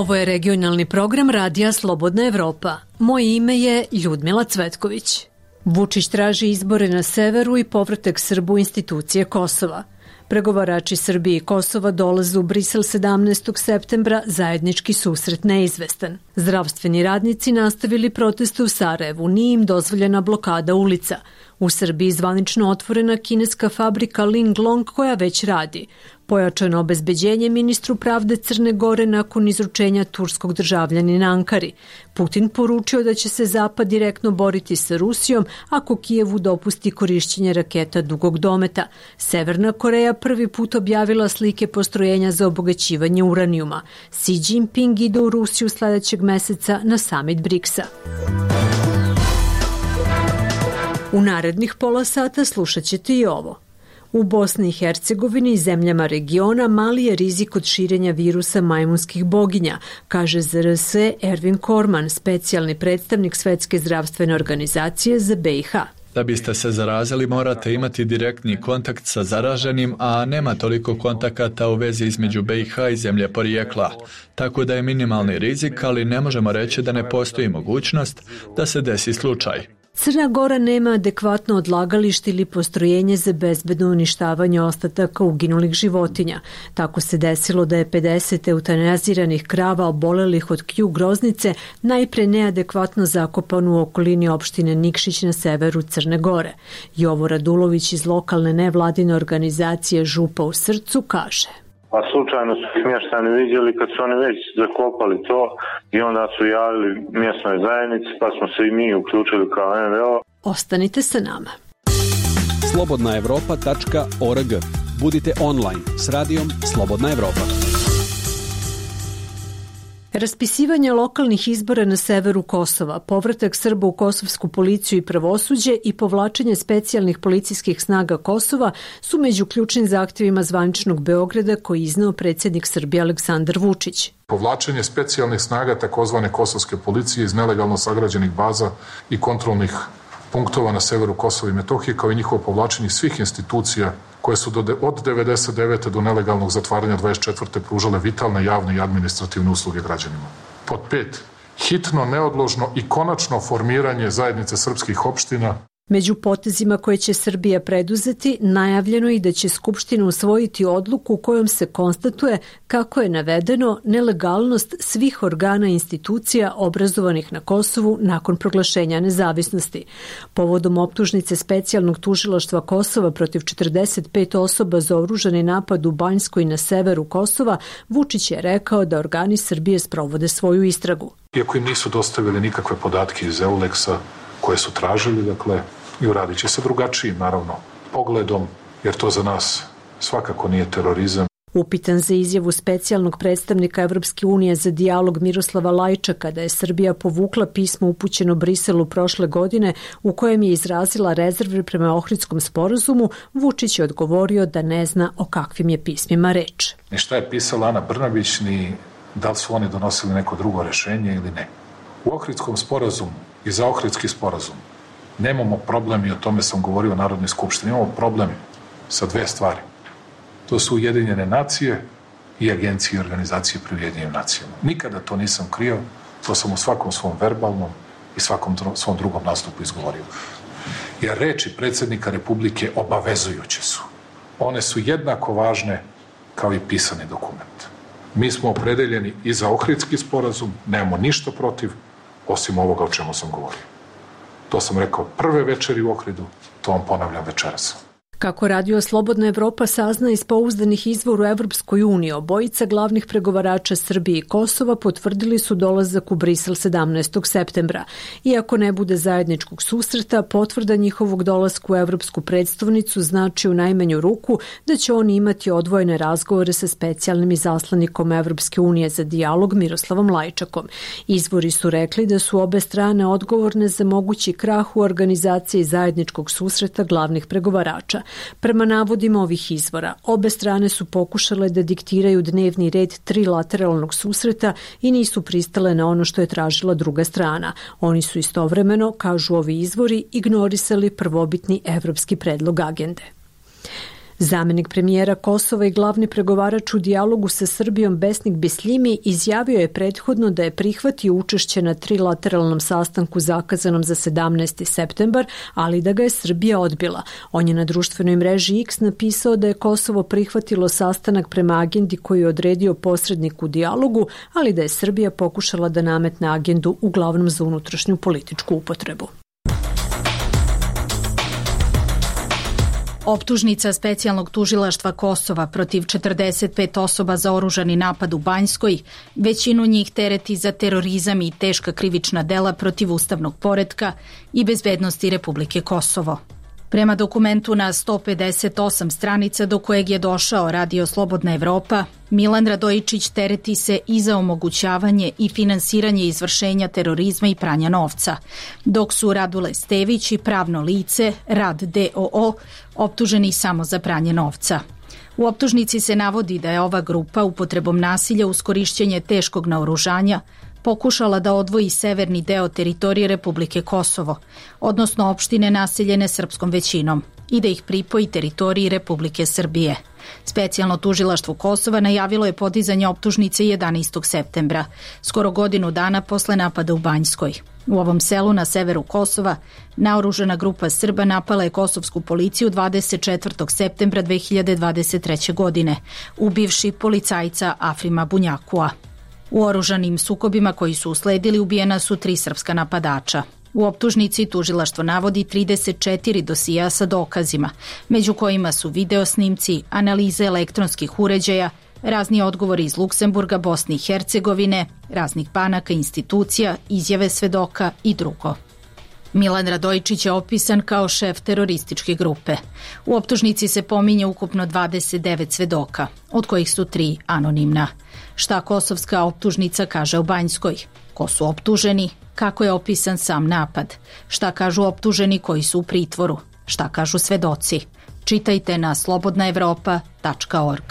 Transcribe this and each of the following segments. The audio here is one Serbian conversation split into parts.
Ovo je regionalni program Radija Slobodna Evropa. Moje ime je Ljudmila Cvetković. Vučić traži izbore na severu i povratak Srba u institucije Kosova. Pregovarači Srbije i Kosova dolaze u Brisel 17. septembra, zajednički susret neizvestan. Zdravstveni radnici nastavili proteste u Sarajevu, nije im dozvoljena blokada ulica. U Srbiji zvanično otvorena kineska fabrika Linglong koja već radi. Pojačano obezbeđenje ministru pravde Crne Gore nakon izručenja turskog državljanina Ankari. Putin poručio da će se Zapad direktno boriti sa Rusijom ako Kijevu dopusti korišćenje raketa dugog dometa. Severna Koreja prvi put objavila slike postrojenja za obogaćivanje uranijuma. Xi Jinping ide u Rusiju sledećeg meseca na summit BRICS-a. U narednih pola sata slušat ćete i ovo. U Bosni i Hercegovini i zemljama regiona mali je rizik od širenja virusa majmunskih boginja, kaže ZRS Ervin Korman, specijalni predstavnik Svetske zdravstvene organizacije za BiH. Da biste se zarazili morate imati direktni kontakt sa zaraženim, a nema toliko kontakata u vezi između BiH i zemlje porijekla. Tako da je minimalni rizik, ali ne možemo reći da ne postoji mogućnost da se desi slučaj. Crna Gora nema adekvatno odlagalište ili postrojenje za bezbedno uništavanje ostataka uginulih životinja. Tako se desilo da je 50 eutanaziranih krava obolelih od Q groznice najpre neadekvatno zakopano u okolini opštine Nikšić na severu Crne Gore. Jovo Radulović iz lokalne nevladine organizacije Župa u srcu kaže: Pa slučajno su mještani vidjeli kad su oni već zakopali to i onda su javili mjesnoj zajednici, pa smo se i mi uključili kao NVO. Ostanite sa nama. slobodnaevropa.org. Budite online s radijom Slobodna Evropa. Raspisivanje lokalnih izbora na severu Kosova, povratak Srba u kosovsku policiju i pravosuđe i povlačenje specijalnih policijskih snaga Kosova su među ključnim zahtjevima zvaničnog Beograda koji izneo predsjednik Srbije Aleksandar Vučić. Povlačenje specijalnih snaga takozvane kosovske policije iz nelegalno sagrađenih baza i kontrolnih punktova na severu Kosova i Metohije, kao i njihovo povlačenje svih institucija koje su od 99. do nelegalnog zatvaranja 24. pružale vitalne javne i administrativne usluge građanima. Pod 5. Hitno, neodložno i konačno formiranje zajednice srpskih opština. Među potezima koje će Srbija preduzeti, najavljeno je da će Skupština usvojiti odluku u kojom se konstatuje, kako je navedeno, nelegalnost svih organa i institucija obrazovanih na Kosovu nakon proglašenja nezavisnosti. Povodom optužnice specijalnog tužilaštva Kosova protiv 45 osoba za oružani napad u Banjskoj na severu Kosova, Vučić je rekao da organi Srbije sprovode svoju istragu. Iako im nisu dostavili nikakve podatke iz EULEX-a koje su tražili, dakle, i uradit će se drugačijim, naravno, pogledom, jer to za nas svakako nije terorizam. Upitan za izjavu specijalnog predstavnika Evropske unije za dijalog Miroslava Lajčaka da je Srbija povukla pismo upućeno Briselu prošle godine u kojem je izrazila rezerve prema Ohridskom sporazumu, Vučić je odgovorio da ne zna o kakvim je pismima reč. Ni šta je pisala Ana Brnabić, ni da li su oni donosili neko drugo rešenje ili ne. U Ohridskom sporazumu i za Ohridski sporazum nemamo problem, i o tome sam govorio u Narodnoj skupštini, imamo problem sa dve stvari. To su Ujedinjene nacije i agencije i organizacije pri Ujedinjenim nacijama. Nikada to nisam krio, to sam u svakom svom verbalnom i svakom svom drugom nastupu izgovorio. Jer reči predsjednika Republike obavezujuće su. One su jednako važne kao i pisani dokument. Mi smo opredeljeni i za Ohridski sporazum, nemamo ništa protiv, osim ovoga o čemu sam govorio. To sam rekao prve večeri u Ohridu, to vam ponavljam večeras. Kako Radio Slobodna Evropa sazna iz pouzdanih izvora u Evropskoj uniji, obojica glavnih pregovarača Srbije i Kosova potvrdili su dolazak u Brisel 17. septembra. Iako ne bude zajedničkog susreta, potvrda njihovog dolaska u Evropsku predstavnicu znači u najmanju ruku da će oni imati odvojene razgovore sa specijalnim izaslanikom Evropske unije za dijalog Miroslavom Lajčakom. Izvori su rekli da su obe strane odgovorne za mogući krah u organizaciji zajedničkog susreta glavnih pregovarača. Prema navodima ovih izvora, obe strane su pokušale da diktiraju dnevni red trilateralnog susreta i nisu pristale na ono što je tražila druga strana. Oni su istovremeno, kažu ovi izvori, ignorisali prvobitni evropski predlog agende. Zamenik premijera Kosova i glavni pregovarač u dijalogu sa Srbijom Besnik Bisljimi izjavio je prethodno da je prihvatio učešće na trilateralnom sastanku zakazanom za 17. septembar, ali da ga je Srbija odbila. On je na društvenoj mreži X napisao da je Kosovo prihvatilo sastanak prema agendi koju je odredio posrednik u dijalogu, ali da je Srbija pokušala da nametne agendu uglavnom za unutrašnju političku upotrebu. Optužnica Specijalnog tužilaštva Kosova protiv 45 osoba za oružani napad u Banjskoj, većinu njih tereti za terorizam i teška krivična dela protiv ustavnog poretka i bezbednosti Republike Kosovo. Prema dokumentu na 158 stranica do kojeg je došao Radio Slobodna Evropa, Milan Radojičić tereti se i za omogućavanje i finansiranje izvršenja terorizma i pranja novca, dok su Radule Stević i pravno lice Rad DOO optuženi samo za pranje novca. U optužnici se navodi da je ova grupa upotrebom nasilja uz korišćenje teškog naoružanja pokušala da odvoji severni deo teritorije Republike Kosovo, odnosno opštine naseljene srpskom većinom, i da ih pripoji teritoriji Republike Srbije. Specijalno tužilaštvo Kosova najavilo je podizanje optužnice 11. septembra, skoro godinu dana posle napada u Banjskoj. U ovom selu na severu Kosova naoružana grupa Srba napala je kosovsku policiju 24. septembra 2023. godine, ubivši policajca Afrima Bunjakua. U oružanim sukobima koji su usledili ubijena su 3 srpska napadača. U optužnici tužilaštvo navodi 34 dosija sa dokazima, među kojima su videosnimci, analize elektronskih uređaja, razni odgovori iz Luksemburga, Bosne i Hercegovine, raznih banaka, institucija, izjave svedoka i drugo. Milan Radojičić je opisan kao šef terorističke grupe. U optužnici se pominje ukupno 29 svedoka, od kojih su 3 anonimna. Šta kosovska optužnica kaže o Banjskoj? Ko su optuženi? Kako je opisan sam napad? Šta kažu optuženi koji su u pritvoru? Šta kažu svedoci? Čitajte na slobodnaevropa.org.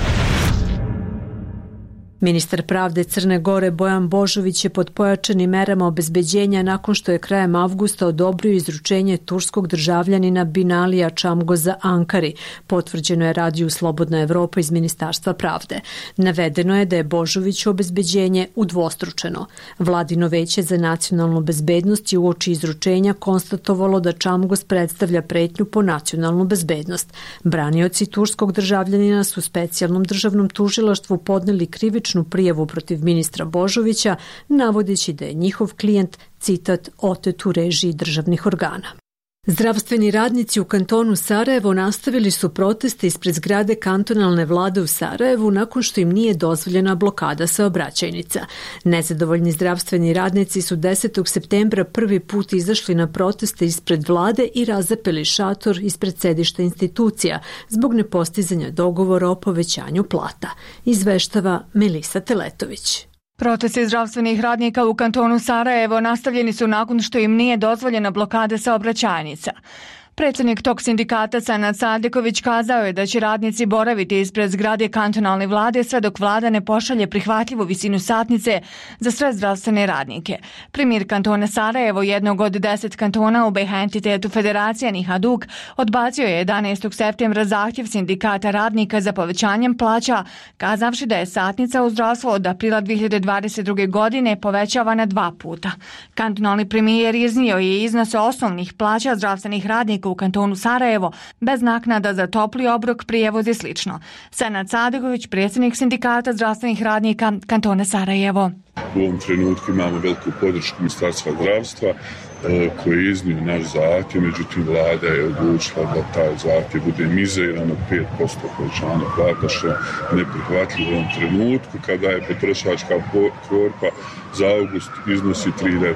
Ministar pravde Crne Gore Bojan Božović je pod pojačanim merama obezbeđenja nakon što je krajem avgusta odobrio izručenje turskog državljanina Binalija Čamgoza Ankari, potvrđeno je Radiju Slobodna Evropa iz Ministarstva pravde. Navedeno je da je Božoviću obezbeđenje udvostručeno. Vladino veće za nacionalnu bezbednost je uoči izručenja konstatovalo da Čamgoz predstavlja pretnju po nacionalnu bezbednost. Branioci turskog državljanina su specijalnom državnom tužilaštvu podneli krivičnu prijavu protiv ministra Božovića, navodeći da je njihov klijent, citat, otet u režiji državnih organa. Zdravstveni radnici u kantonu Sarajevo nastavili su proteste ispred zgrade kantonalne vlade u Sarajevu nakon što im nije dozvoljena blokada saobraćajnica. Nezadovoljni zdravstveni radnici su 10. septembra prvi put izašli na proteste ispred vlade i razapeli šator ispred sedišta institucija zbog nepostizanja dogovora o povećanju plata, izveštava Melisa Teletović. Protesti zdravstvenih radnika u kantonu Sarajevo nastavljeni su nakon što im nije dozvoljena blokada saobraćajnica. Predsjednik tog sindikata Senad Sadeković kazao je da će radnici boraviti ispred zgrade kantonalne vlade sve dok vlada ne pošalje prihvatljivu visinu satnice za sve zdravstvene radnike. Premijer kantona Sarajevo, jednog od 10 kantona u BiH entitetu Federacija Nihaduk, odbacio je 11. septembra zahtjev sindikata radnika za povećanjem plaća, kazavši da je satnica u zdravstvu od aprila 2022. godine povećavana 2 puta. Kantonalni premijer iznio je iznos osnovnih plaća zdravstvenih radnika u kantonu Sarajevo, bez naknada za topli obrok, prijevoz i slično. Senad Sadeković, predsjednik sindikata zdravstvenih radnika kantona Sarajevo. U ovom trenutku imamo veliku podršku Ministarstva zdravstva koji je iznio naš zahtjev, međutim vlada je odlučila da taj zahtjev bude mizeran od 5% povećanja plata, što je neprihvatljivo u ovom trenutku kada je potrošačka korpa za avgust iznosi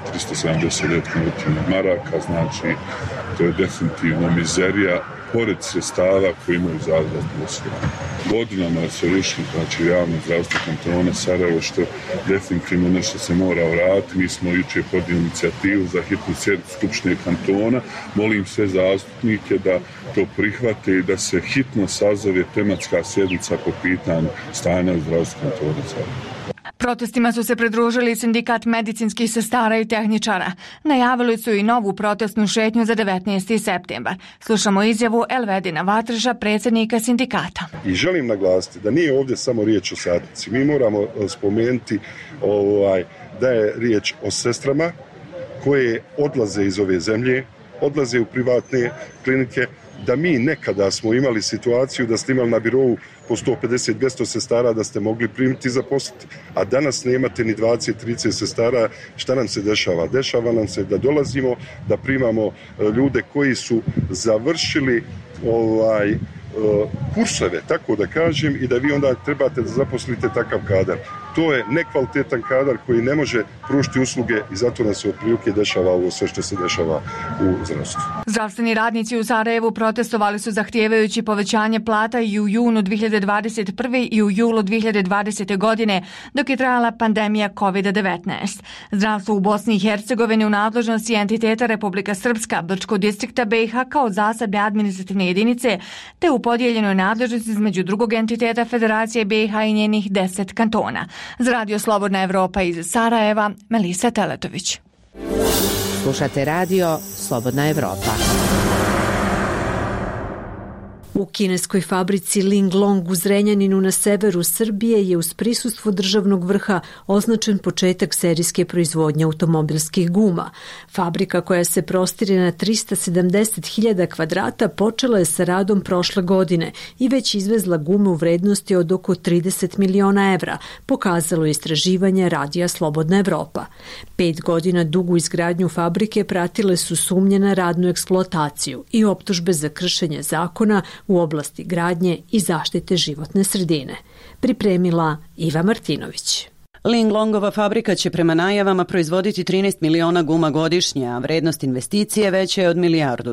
3.379 maraka, znači to je definitivno mizerija pored sredstava koji imaju Zavod za osiguranje. Godinama se ruši javno zdravstvo kantona Sarajevo, što definitivno nešto se mora vratiti. Mi smo jučer podnijeli inicijativu za hitnu sjednicu Skupštine kantona. Molim sve zastupnike da to prihvate i da se hitno sazove tematska sjednica po pitanju stanja zdravstva kantona Sarajevo. Protestima su se pridružili sindikat medicinskih sestara i tehničara. Najavili su i novu protestnu šetnju za 19. septembar. Slušamo izjavu Elvedina Vatreša, predsjednika sindikata. I želim naglasiti da nije ovdje samo riječ o satnici. Mi moramo spomenuti da je riječ o sestrama koje odlaze iz ove zemlje, odlaze u privatne klinike, da mi nekada smo imali situaciju da ste imali na birovu po 150-200 sestara da ste mogli primiti i zaposliti, a danas nemate ni 20-30 sestara. Šta nam se dešava? Dešava nam se da dolazimo, da primamo ljude koji su završili kurseve, tako da kažem, i da vi onda trebate da zaposlite takav kadar. To je nekvalitetan kadar koji ne može pružiti usluge i zato nas se otprilike dešava ovo sve što se dešava u zdravstvu. Zdravstveni radnici u Sarajevu protestovali su zahtijevajući povećanje plata i u junu 2021. i u julu 2020. godine, dok je trajala pandemija COVID-19. Zdravstvo u Bosni i Hercegovini u nadležnosti entiteta Republika Srpska, Brčkog distrikta BiH kao zasebne administrativne jedinice, te u podijeljenoj nadležnosti između drugog entiteta Federacije BiH i njenih 10 kantona. Za Radio Slobodna Evropa iz Sarajeva, Melisa Teletović. Slušate Radio Slobodna Evropa. U kineskoj fabrici Linglong u Zrenjaninu na severu Srbije je uz prisustvo državnog vrha označen početak serijske proizvodnje automobilskih guma. Fabrika koja se prostire na 370.000 kvadrata počela je sa radom prošle godine i već izvezla gume u vrednosti od oko 30 miliona evra, pokazalo je istraživanje Radija Slobodna Evropa. 5 godina dugu izgradnju fabrike pratile su sumnje na radnu eksploataciju i optužbe za kršenje zakona u oblasti gradnje i zaštite životne sredine. Pripremila Iva Martinović. Linglongova fabrika će prema najavama proizvoditi 13 miliona guma godišnje, a vrednost investicije veća je od $1 milijardu.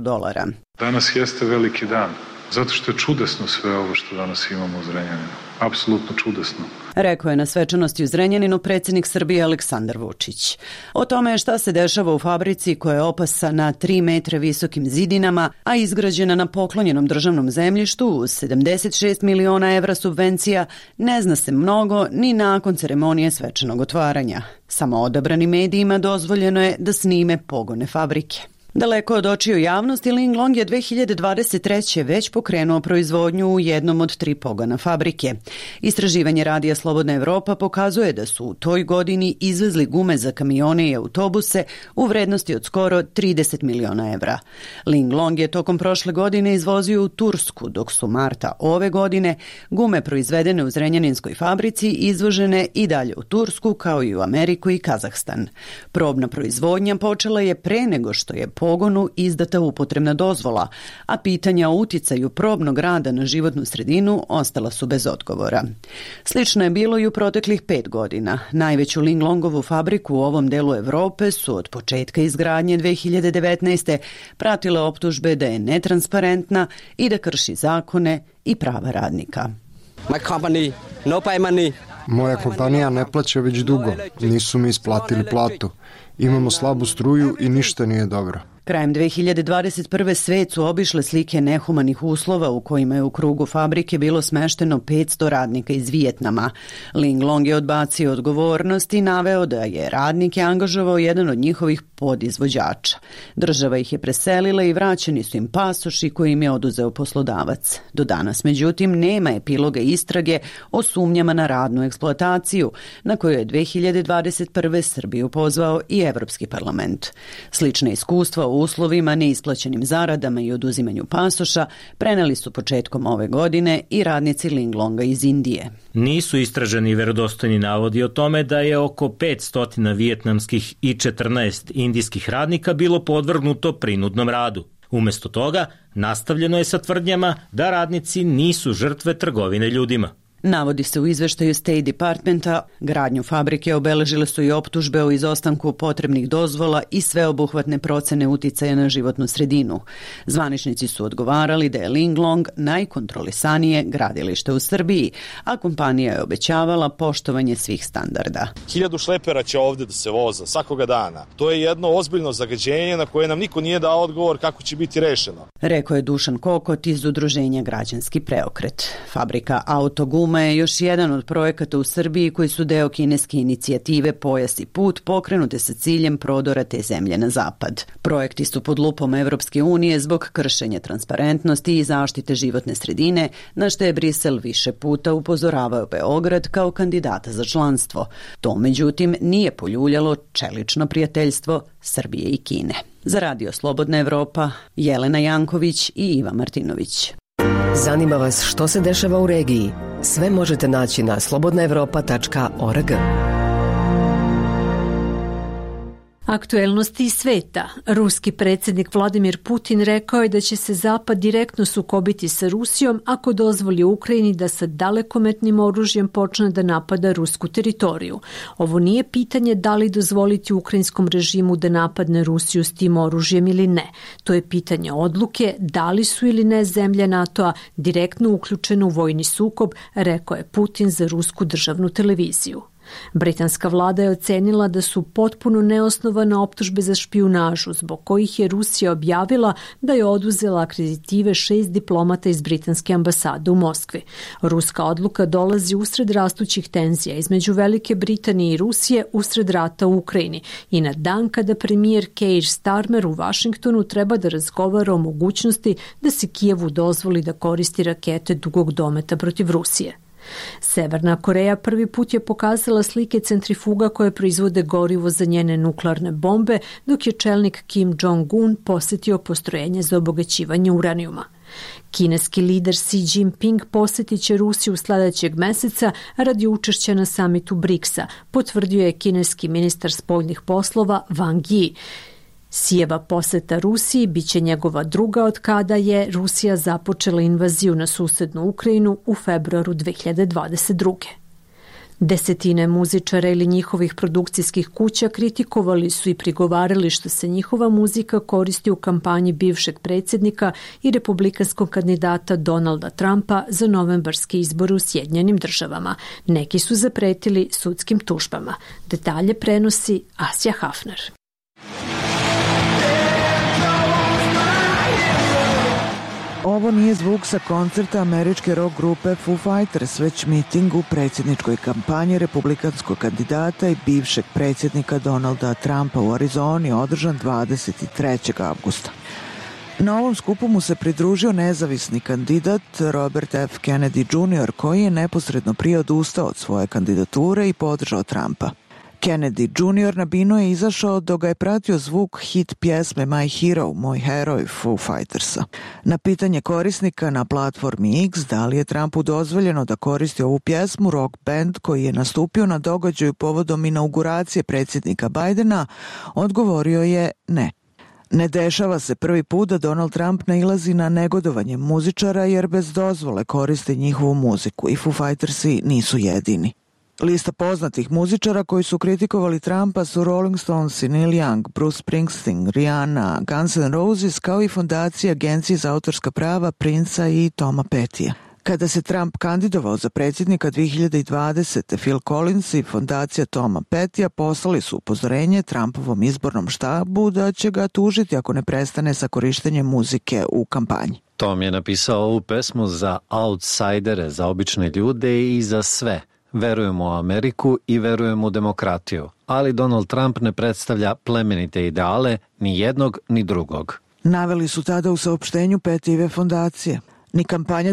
Danas jeste veliki dan, zato što je čudesno sve ovo što danas imamo u Zrenjaninu. Apsolutno čudesno. Rekao je na svečanosti u Zrenjaninu predsjednik Srbije Aleksandar Vučić. O tome šta se dešava u fabrici koja je opasana 3 metra visokim zidinama, a izgrađena na poklonjenom državnom zemljištu uz 76 miliona evra subvencija, ne zna se mnogo ni nakon ceremonije svečanog otvaranja. Samo odabranim medijima dozvoljeno je da snime pogone fabrike. Daleko od očiju javnosti, Linglong je 2023. već pokrenuo proizvodnju u jednom od 3 pogona fabrike. Istraživanje Radija Slobodna Evropa pokazuje da su u toj godini izvezli gume za kamione i autobuse u vrednosti od skoro 30 miliona evra. Linglong je tokom prošle godine izvozio u Tursku, dok su marta ove godine gume proizvedene u zrenjaninskoj fabrici izvožene i dalje u Tursku kao i u Ameriku i Kazahstan. Probna proizvodnja počela je pre nego što je pogonu izdata upotrebna dozvola, a pitanja o uticaju probnog rada na životnu sredinu ostala su bez odgovora. Slično je bilo i u proteklih 5 godina. Najveću Linglongovu fabriku u ovom delu Evrope su od početka izgradnje 2019. pratile optužbe da je netransparentna i da krši zakone i prava radnika. Moja kompanija ne plaća već dugo. Nisu mi isplatili platu. Imamo slabu struju i ništa nije dobro. Krajem 2021. svet su obišle slike nehumanih uslova u kojima je u krugu fabrike bilo smešteno 500 radnika iz Vijetnama. Linglong je odbacio odgovornost i naveo da je radnike angažovao jedan od njihovih podizvođača. Država ih je preselila i vraćeni su im pasoši koji im je oduzeo poslodavac. Do danas, međutim, nema epiloga istrage o sumnjama na radnu eksploataciju, na koju je 2021. Srbiju pozvao i Evropski parlament. Slične iskustva u uslovima, neisplaćenim zaradama i oduzimanju pasoša preneli su početkom ove godine i radnici Linglonga iz Indije. Nisu istraženi verodostojni navodi o tome da je oko 500 vijetnamskih i 14 indijskih radnika bilo podvrgnuto prinudnom radu. Umjesto toga, nastavljeno je sa tvrdnjama da radnici nisu žrtve trgovine ljudima. Navodi se u izveštaju State Departmenta, gradnju fabrike obeležile su i optužbe o izostanku potrebnih dozvola i sveobuhvatne procene uticaja na životnu sredinu. Zvaničnici su odgovarali da je Linglong najkontrolisanije gradilište u Srbiji, a kompanija je obećavala poštovanje svih standarda. 1000 šlepera će ovdje da se voza svakoga dana. To je jedno ozbiljno zagađenje na koje nam niko nije dao odgovor kako će biti rešeno. Rekao je Dušan Kokot iz udruženja Građanski preokret. Fabrika autoguma sporazuma je još jedan od projekata u Srbiji koji su deo kineske inicijative Pojas i put pokrenute sa ciljem prodora te zemlje na zapad. Projekti su pod lupom Evropske unije zbog kršenja transparentnosti i zaštite životne sredine, na što je Brisel više puta upozoravao Beograd kao kandidata za članstvo. To, međutim, nije poljuljalo čelično prijateljstvo Srbije i Kine. Za Radio Slobodna Evropa, Jelena Janković i Iva Martinović. Zanima vas što se dešava u regiji? Sve možete naći na slobodnaevropa.org. Aktuelnosti iz sveta. Ruski predsjednik Vladimir Putin rekao je da će se Zapad direktno sukobiti sa Rusijom ako dozvoli Ukrajini da sa dalekometnim oružjem počne da napada rusku teritoriju. Ovo nije pitanje da li dozvoliti ukrajinskom režimu da napadne Rusiju s tim oružjem ili ne. To je pitanje odluke da li su ili ne zemlje NATO-a direktno uključene u vojni sukob, rekao je Putin za rusku državnu televiziju. Britanska vlada je ocenila da su potpuno neosnovane optužbe za špijunažu, zbog kojih je Rusija objavila da je oduzela akreditive 6 diplomata iz britanske ambasade u Moskvi. Ruska odluka dolazi usred rastućih tenzija između Velike Britanije i Rusije usred rata u Ukrajini i na dan kada premijer Keir Starmer u Vašingtonu treba da razgovara o mogućnosti da se Kijevu dozvoli da koristi rakete dugog dometa protiv Rusije. Severna Koreja prvi put je pokazala slike centrifuga koje proizvode gorivo za njene nuklearne bombe, dok je čelnik Kim Jong-un posjetio postrojenje za obogaćivanje uranijuma. Kineski lider Xi Jinping posjetit će Rusiju sljedećeg meseca radi učešća na samitu BRICS-a, potvrdio je kineski ministar spoljnih poslova Wang Yi. Xijeva poseta Rusiji biće njegova druga od kada je Rusija započela invaziju na susednu Ukrajinu u februaru 2022. Desetine muzičara ili njihovih produkcijskih kuća kritikovali su i prigovarali što se njihova muzika koristi u kampanji bivšeg predsjednika i republikanskog kandidata Donalda Trumpa za novembarske izbore u Sjedinjenim Državama. Neki su zapretili sudskim tužbama. Detalje prenosi Asja Hafner. Ovo nije zvuk sa koncerta američke rock grupe Foo Fighters, već miting u predsjedničkoj kampanji republikanskog kandidata i bivšeg predsjednika Donalda Trumpa u Arizoni, održan 23. avgusta. Na ovom skupu mu se pridružio nezavisni kandidat Robert F. Kennedy Jr., koji je neposredno prije odustao od svoje kandidature i podržao Trumpa. Kennedy Jr. na binu je izašao dok ga je pratio zvuk hit pjesme My Hero, Moj heroj Foo Fightersa. Na pitanje korisnika na platformi X da li je Trumpu dozvoljeno da koristi ovu pjesmu, rock band koji je nastupio na događaju povodom inauguracije predsjednika Bidena, odgovorio je ne. Ne dešava se prvi put da Donald Trump nailazi na negodovanje muzičara jer bez dozvole koriste njihovu muziku i Foo Fightersi nisu jedini. Lista poznatih muzičara koji su kritikovali Trumpa su Rolling Stones, Neil Young, Bruce Springsteen, Rihanna, Guns N' Roses, kao i fondacija Agencije za autorska prava Princa i Toma Pettija. Kada se Trump kandidovao za predsjednika 2020. Phil Collins i fondacija Toma Pettija poslali su upozorenje Trumpovom izbornom štabu da će ga tužiti ako ne prestane sa korištenjem muzike u kampanji. Tom je napisao ovu pesmu za outsidere, za obične ljude i za sve. Verujemo u Ameriku i verujemo u demokratiju, ali Donald Trump ne predstavlja plemenite ideale ni jednog ni drugog. Naveli su tada u saopštenju Pettijeve fondacije. Ni kampanja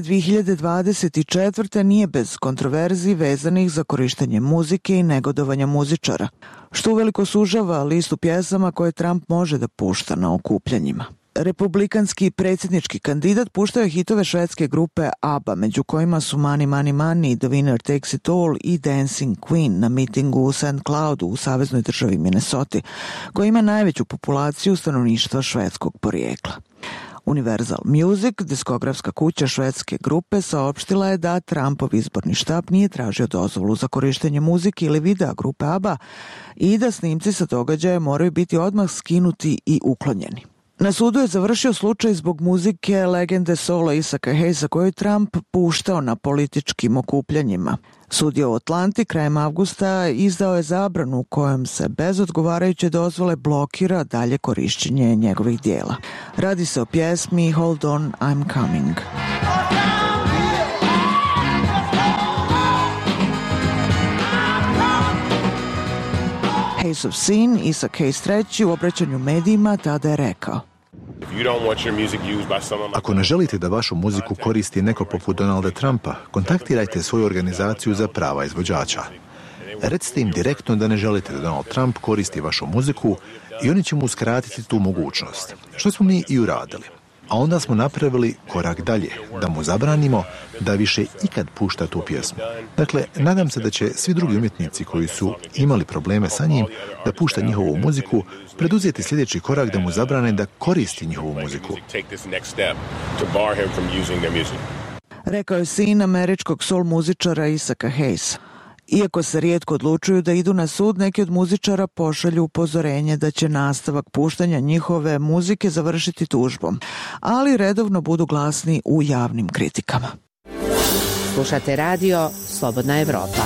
2024. nije bez kontroverzi vezanih za korištenje muzike i negodovanja muzičara, što uveliko sužava listu pjesama koje Trump može da pušta na okupljanjima. Republikanski predsjednički kandidat puštao je hitove švedske grupe ABBA, među kojima su Money, Money, Money, The Winner Takes It All i Dancing Queen na mitingu u St. Cloudu u saveznoj državi Minnesota, koja ima najveću populaciju stanovništva švedskog porijekla. Universal Music, diskografska kuća švedske grupe, saopštila je da Trumpov izborni štab nije tražio dozvolu za korištenje muzike ili videa grupe ABBA i da snimci sa događaja moraju biti odmah skinuti i uklonjeni. Na sudu je završio slučaj zbog muzike legende sola Isaka Hayesa koju je Trump puštao na političkim okupljanjima. Sud je u Atlanti krajem avgusta izdao je zabranu u kojem se bez odgovarajuće dozvole blokira dalje korišćenje njegovih dijela. Radi se o pjesmi Hold On, I'm Coming. Hayesov sin, Isaac Hayes III, u obraćanju medijima tada je rekao: Ako ne želite da vašu muziku koristi neko poput Donalda Trumpa, kontaktirajte svoju organizaciju za prava izvođača. Recite im direktno da ne želite da Donald Trump koristi vašu muziku i oni će mu uskratiti tu mogućnost, što smo mi i uradili. A onda smo napravili korak dalje, da mu zabranimo da više ikad pušta tu pjesmu. Dakle, nadam se da će svi drugi umjetnici koji su imali probleme sa njim da pušta njihovu muziku, preduzeti sljedeći korak da mu zabrane da koristi njihovu muziku. Rekao je sin američkog soul muzičara Isaaca Hayesa. Iako se rijetko odlučuju da idu na sud, neki od muzičara pošalju upozorenje da će nastavak puštanja njihove muzike završiti tužbom, ali redovno budu glasni u javnim kritikama. Slušate radio Slobodna Evropa.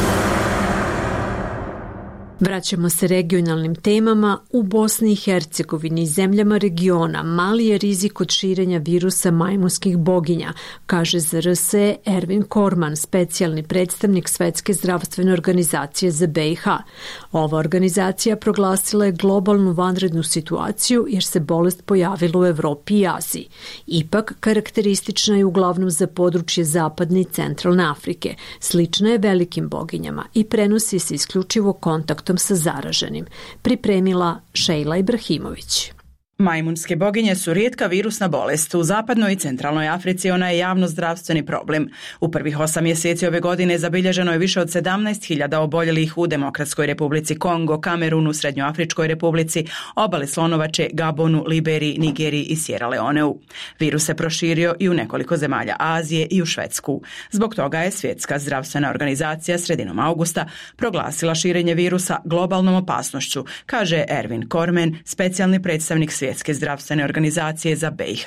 Vraćamo se regionalnim temama. U Bosni i Hercegovini i zemljama regiona mali je rizik od širenja virusa majmunskih boginja, kaže za RS Ervin Korman, specijalni predstavnik Svetske zdravstvene organizacije za BiH. Ova organizacija proglasila je globalnu vanrednu situaciju jer se bolest pojavila u Evropi i Aziji. Ipak, karakteristična je uglavnom za područje zapadne i centralne Afrike. Slična je velikim boginjama i prenosi se isključivo kontaktom sa zaraženim. Pripremila Šejla Ibrahimović. Majmunske boginje su rijetka virusna bolest. U zapadnoj i centralnoj Africi ona je javno zdravstveni problem. U prvih 8 mjeseci ove godine zabilježeno je više od 17.000 oboljelih u Demokratskoj republici Kongo, Kamerunu, Srednjoafričkoj republici, Obali Slonovače, Gabonu, Liberiji, Nigeriji i Sierra Leoneu. Virus se proširio i u nekoliko zemalja Azije i u Švedsku. Zbog toga je Svjetska zdravstvena organizacija sredinom augusta proglasila širenje virusa globalnom opasnošću, kaže Ervin Korman, specijalni predstavnik Svjetske zdravstvene organizacije za BiH.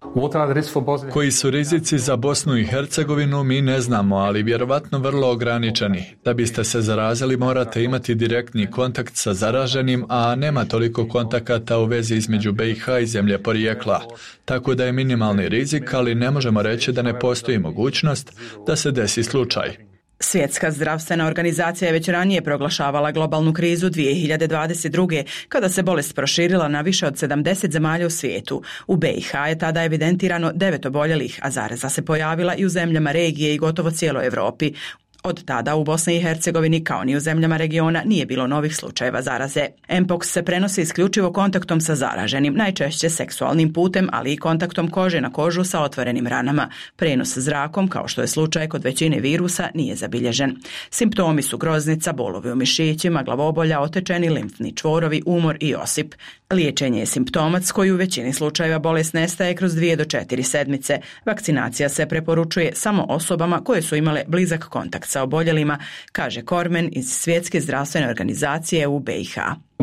Koji su rizici za Bosnu i Hercegovinu mi ne znamo, ali vjerovatno vrlo ograničeni. Da biste se zarazili morate imati direktni kontakt sa zaraženim, a nema toliko kontakata u vezi između BiH i zemlje porijekla. Tako da je minimalni rizik, ali ne možemo reći da ne postoji mogućnost da se desi slučaj. Svjetska zdravstvena organizacija je već ranije proglašavala globalnu krizu 2022. kada se bolest proširila na više od 70 zemalja u svijetu. U BiH je tada evidentirano 9 oboljelih, a zaraza se pojavila i u zemljama regije i gotovo cijeloj Europi. Od tada u Bosni i Hercegovini, kao ni u zemljama regiona, nije bilo novih slučajeva zaraze. Mpox se prenosi isključivo kontaktom sa zaraženim, najčešće seksualnim putem, ali i kontaktom kože na kožu sa otvorenim ranama. Prenos zrakom, kao što je slučaj kod većine virusa, nije zabilježen. Simptomi su groznica, bolovi u mišićima, glavobolja, otečeni limfni čvorovi, umor i osip. Liječenje je simptomac koji u većini slučajeva bolest nestaje kroz 2 do 4 sedmice. Vakcinacija se preporučuje samo osobama koje su imale blizak kontakt sa oboljelima, kaže Korman iz Svjetske zdravstvene organizacije u BiH.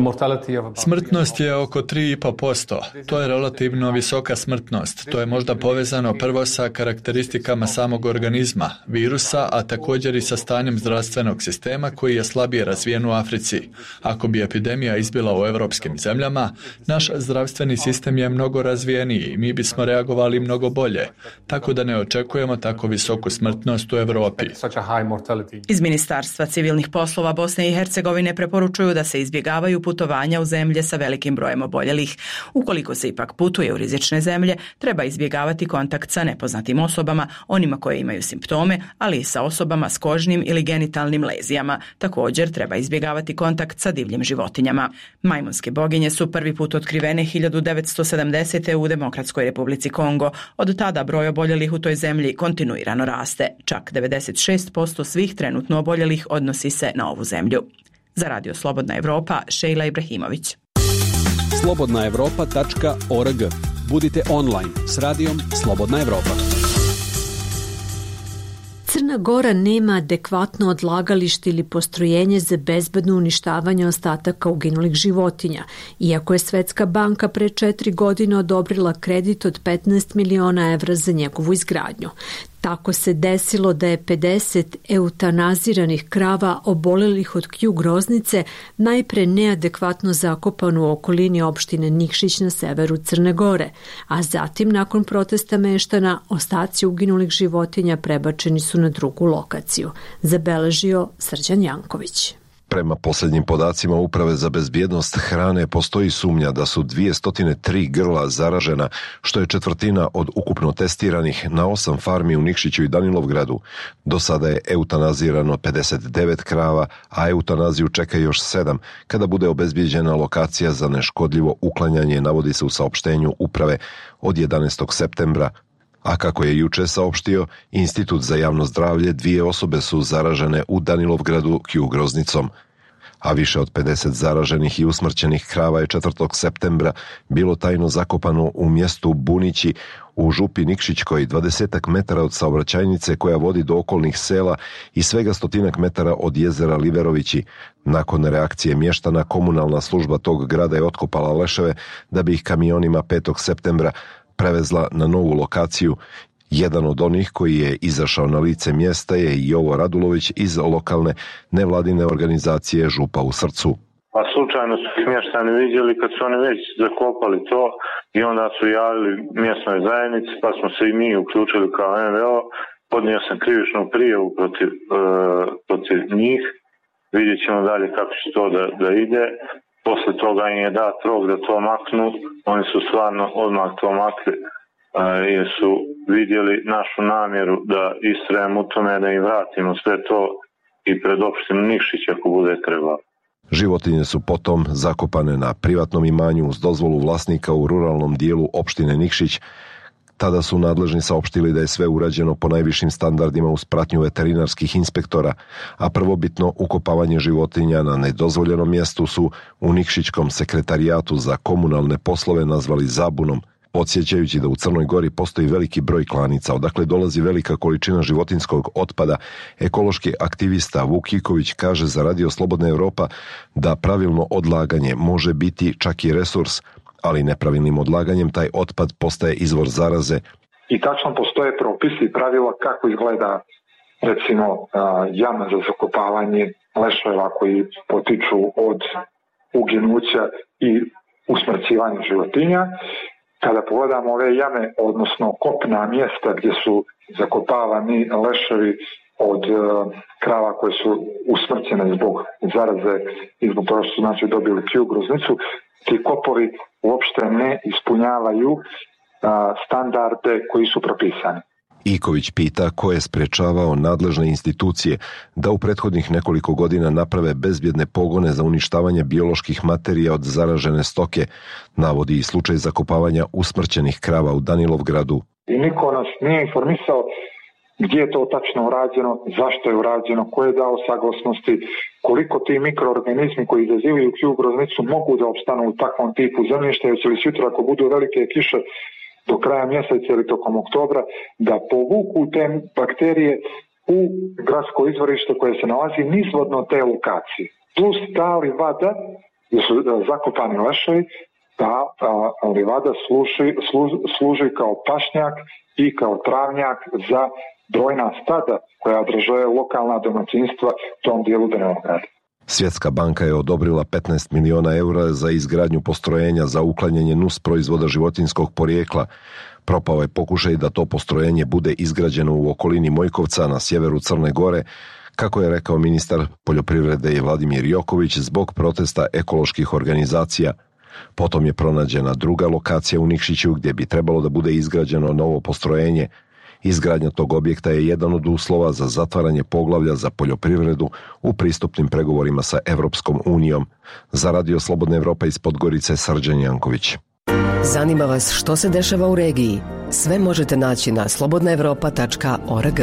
Smrtnost je oko 3,5%. To je relativno visoka smrtnost. To je možda povezano prvo sa karakteristikama samog organizma, virusa, a također i sa stanjem zdravstvenog sistema koji je slabije razvijen u Africi. Ako bi epidemija izbila u europskim zemljama, naš zdravstveni sistem je mnogo razvijeniji i mi bismo reagovali mnogo bolje, tako da ne očekujemo tako visoku smrtnost u Europi. Iz Ministarstva civilnih poslova Bosne i Hercegovine preporučuju da se izbjegavaju putovanja u zemlje sa velikim brojem oboljelih. Ukoliko se ipak putuje u rizične zemlje, treba izbjegavati kontakt sa nepoznatim osobama, onima koje imaju simptome, ali i sa osobama s kožnim ili genitalnim lezijama. Također treba izbjegavati kontakt sa divljim životinjama. Majmunske boginje su prvi put otkrivene 1970. u Demokratskoj republici Kongo. Od tada broj oboljelih u toj zemlji kontinuirano raste. Čak 96% svih trenutno oboljelih odnosi se na ovu zemlju. Za Radio Slobodna Evropa, Šejla Ibrahimović. slobodnaevropa.org. Budite online s radijom Slobodna Evropa. Crna Gora nema adekvatno odlagalište ili postrojenje za bezbedno uništavanje ostataka uginulih životinja, iako je Svetska banka pre 4 godine odobrila kredit od 15 miliona evra za njegovu izgradnju. Tako se desilo da je 50 eutanaziranih krava obolelih od Q groznice najpre neadekvatno zakopano u okolini opštine Nikšić na severu Crne Gore, a zatim nakon protesta meštana ostaci uginulih životinja prebačeni su na drugu lokaciju, zabeležio Srđan Janković. Prema posljednjim podacima Uprave za bezbjednost hrane postoji sumnja da su 203 grla zaražena, što je četvrtina od ukupno testiranih na 8 farmi u Nikšiću i Danilovgradu. Do sada je eutanazirano 59 krava, a eutanaziju čeka još 7 kada bude obezbijeđena lokacija za neškodljivo uklanjanje, navodi se u saopštenju Uprave od 11. septembra. A kako je juče saopštio Institut za javno zdravlje, 2 osobe su zaražene u Danilovgradu Q groznicom. A više od 50 zaraženih i usmrćenih krava je 4. septembra bilo tajno zakopano u mjestu Bunići u župi Nikšićkoj, 20 metara od saobraćajnice koja vodi do okolnih sela i svega 100 metara od jezera Liverovići. Nakon reakcije mještana, komunalna služba tog grada je otkopala leševe da bi ih kamionima 5. septembra prevezla na novu lokaciju. Jedan od onih koji je izašao na lice mjesta je Jovo Radulović iz lokalne nevladine organizacije Župa u srcu. Pa slučajno su mještani vidjeli kad su oni već zakopali to i onda su javili mjesnoj zajednici, pa smo se i mi uključili kao NVO. Podnio sam krivičnu prijavu protiv njih. Vidjet ćemo dalje kako će to da ide. Posle toga im je dat rok da to maknu. Oni su stvarno odmah to makli jer su vidjeli našu namjeru da istrajemo u tome, da im vratimo sve to i pred opštinu Nikšić ako bude trebalo. Životinje su potom zakopane na privatnom imanju uz dozvolu vlasnika u ruralnom dijelu opštine Nikšić. Tada su nadležni saopštili da je sve urađeno po najvišim standardima uz pratnju veterinarskih inspektora, a prvobitno ukopavanje životinja na nedozvoljenom mjestu su u Nikšićkom sekretarijatu za komunalne poslove nazvali zabunom, podsjećajući da u Crnoj Gori postoji veliki broj klanica, odakle dolazi velika količina životinskog otpada. Ekološki aktivista Vuk Iković kaže za Radio Slobodna Evropa da pravilno odlaganje može biti čak i resurs, ali nepravilnim odlaganjem taj otpad postaje izvor zaraze. I tačno postoje propisi i pravila kako izgleda recimo jama za zakopavanje leševa koji potiču od uginuća i usmrćivanja životinja. Kada pogledamo ove jame, odnosno kopna mjesta gdje su zakopavani leševi od krava koje su usmrćene zbog zaraze i zbog toga što su dobili Q groznicu, ti kopovi uopšte ne ispunjavaju standarde koji su propisani. Iković pita ko je sprečavao nadležne institucije da u prethodnih nekoliko godina naprave bezbjedne pogone za uništavanje bioloških materija od zaražene stoke, navodi i slučaj zakopavanja usmrćenih krava u Danilovgradu. I niko nas nije informisao gdje je to tačno urađeno, zašto je urađeno, ko je dao saglasnosti, koliko ti mikroorganizmi koji izazivaju Q groznicu mogu da opstanu u takvom tipu zemljišta, jer će li sutra ako budu velike kiše do kraja mjeseca ili tokom oktobra, da povuku te bakterije u gradsko izvorište koje se nalazi nizvodno te lokacije. Plus ta livada, gdje su zakopani leševi, ta livada služi kao pašnjak i kao travnjak za brojna stada koja drže lokalna domaćinstva u tom dijelu Danilovgrada. Svjetska banka je odobrila 15 miliona eura za izgradnju postrojenja za uklanjanje nus proizvoda životinskog porijekla. Propao je pokušaj da to postrojenje bude izgrađeno u okolini Mojkovca na sjeveru Crne Gore, kako je rekao ministar poljoprivrede Vladimir Joković zbog protesta ekoloških organizacija. Potom je pronađena druga lokacija u Nikšiću gdje bi trebalo da bude izgrađeno novo postrojenje. Izgradnja tog objekta je jedan od uslova za zatvaranje poglavlja za poljoprivredu u pristupnim pregovorima sa Evropskom unijom. Za Radio Slobodna Evropa iz Podgorice, Srđan Janković. Zanima vas što se dešava u regiji? Sve možete naći na slobodnaevropa.org.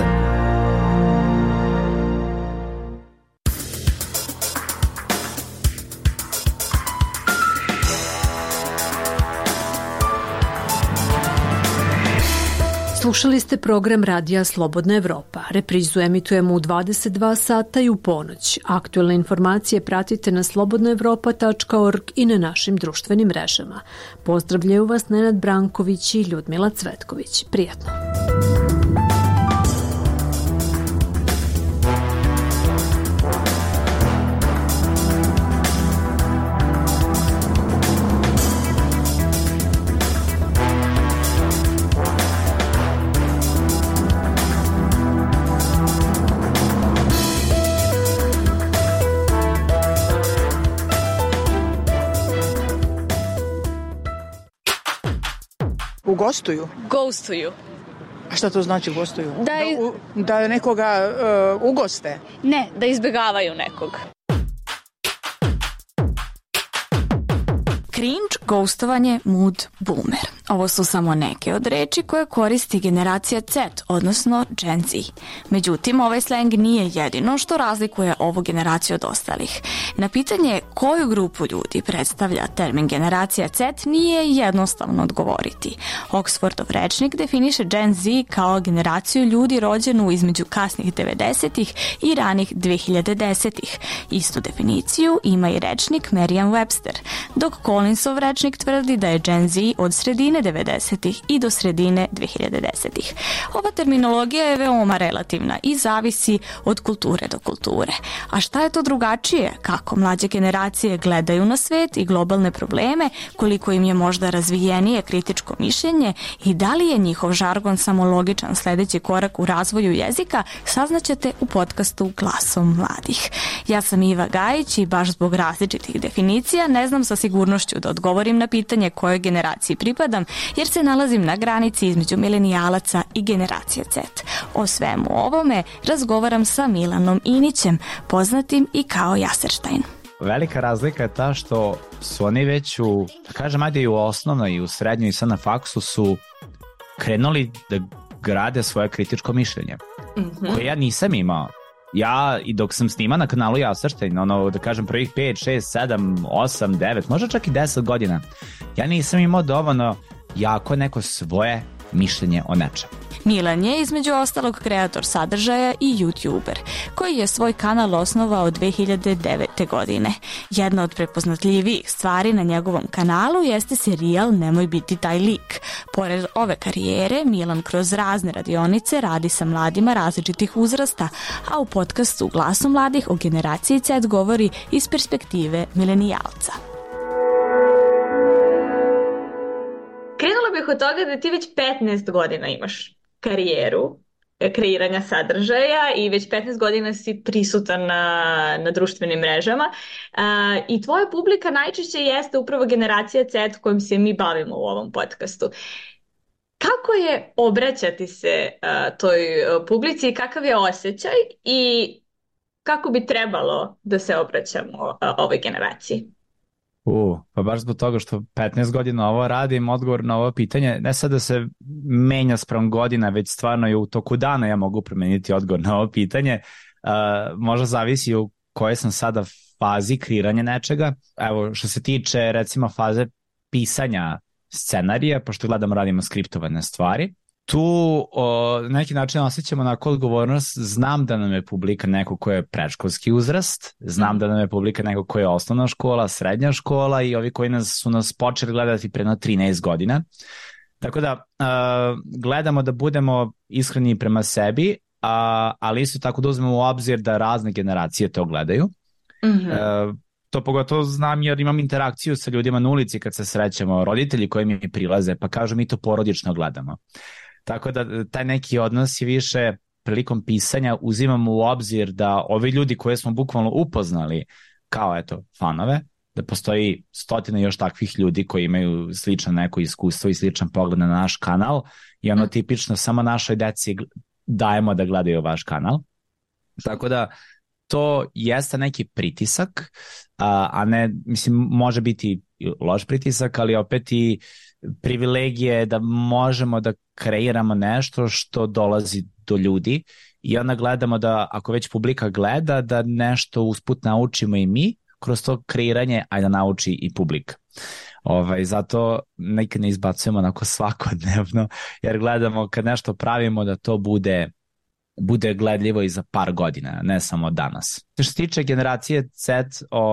Slušali ste program Radija Slobodna Evropa. Reprizu emitujemo u 22 sata i u ponoć. Aktuelne informacije pratite na slobodnaevropa.org i na našim društvenim mrežama. Pozdravljaju vas Nenad Branković i Ljudmila Cvetković. Prijatno. Ugostuju? Ghostuju. A šta to znači gostuju? Da, da nekoga ugoste? Ne, da izbjegavaju nekog. Cringe, ghostovanje, mood, boomer. Ovo su samo neke od reči koje koristi generacija Z, odnosno Gen Z. Međutim, ovaj sleng nije jedino što razlikuje ovu generaciju od ostalih. Na pitanje koju grupu ljudi predstavlja termin generacija Z nije jednostavno odgovoriti. Oxfordov rečnik definiše Gen Z kao generaciju ljudi rođenu između kasnih 90-ih i ranih 2010-ih. Istu definiciju ima i rečnik Merriam-Webster, dok Collinsov rečnik tvrdi da je Gen Z od sredine 90-ih i do sredine 2010-ih. Ova terminologija je veoma relativna i zavisi od kulture do kulture. A šta je to drugačije? Kako mlađe generacije gledaju na svet i globalne probleme, koliko im je možda razvijenije kritičko mišljenje i da li je njihov žargon samo logičan sledeći korak u razvoju jezika, saznaćete u podcastu Glasom mladih. Ja sam Iva Gajić i baš zbog različitih definicija ne znam sa sigurnošću da odgovorim na pitanje kojoj generaciji pripadam, jer se nalazim na granici između milenijalaca i generacije Z. O svemu ovome razgovaram sa Milanom Inićem, poznatim i kao Jaserštajn. Velika razlika je ta što su oni već u, kažem, ajde i u osnovnoj i u srednjoj i sad na faksu su krenuli da grade svoje kritičko mišljenje, koje ja nisam imao. Ja, i dok sam snima na kanalu Jaserštajn, da kažem prvih 5, 6, 7, 8, 9, možda čak i 10 godina, ja nisam imao dovoljno jako neko svoje mišljenje o nečem. Milan je između ostalog kreator sadržaja i YouTuber, koji je svoj kanal osnovao 2009. godine. Jedna od prepoznatljivijih stvari na njegovom kanalu jeste serijal Nemoj biti taj lik. Pored ove karijere, Milan kroz razne radionice radi sa mladima različitih uzrasta, a u podcastu Glasu mladih o generaciji Z govori iz perspektive milenijalca. Krenula bih od toga da ti već 15 godina imaš karijeru kreiranja sadržaja i već 15 godina si prisutan na društvenim mrežama i tvoja publika najčešće jeste upravo generacija Z kojom se mi bavimo u ovom podcastu. Kako je obraćati se toj publici i kakav je osjećaj i kako bi trebalo da se obraćamo ovoj generaciji? Pa baš zbog toga što 15 godina ovo radim, odgovor na ovo pitanje, ne sad da se menja spram godina, već stvarno i u toku dana ja mogu promeniti odgovor na ovo pitanje. Možda zavisi u kojoj sam sada fazi kreiranja nečega. Evo, što se tiče recimo faze pisanja scenarija, pošto gledamo, radimo skriptovane stvari, tu na neki način osjećamo onako odgovornost. Znam da nam je publika neko ko je predškolski uzrast, znam da nam je publika neko ko je osnovna škola, srednja škola i ovi koji su nas počeli gledati pre 13 godina. Tako da gledamo da budemo iskreni prema sebi, ali isto tako da uzmemo u obzir da razne generacije to gledaju. To pogotovo znam jer imam interakciju sa ljudima na ulici kad se srećemo, roditelji koji mi prilaze pa kažu mi to porodično gledamo. Tako da taj neki odnos je više prilikom pisanja uzimamo u obzir da ovi ljudi koje smo bukvalno upoznali kao fanove, da postoji stotine još takvih ljudi koji imaju slično neko iskustvo i sličan pogled na naš kanal i tipično samo našoj deci dajemo da gledaju vaš kanal. Tako da to jeste neki pritisak, a ne, mislim, može biti loš pritisak, ali opet i privilegije da možemo da kreiramo nešto što dolazi do ljudi i onda gledamo da ako već publika gleda da nešto usput naučimo i mi kroz to kreiranje, a da nauči i publika. Zato nekad ne izbacujemo onako svakodnevno jer gledamo kad nešto pravimo da to bude gledljivo i za par godina, ne samo danas. Što se tiče generacije Z,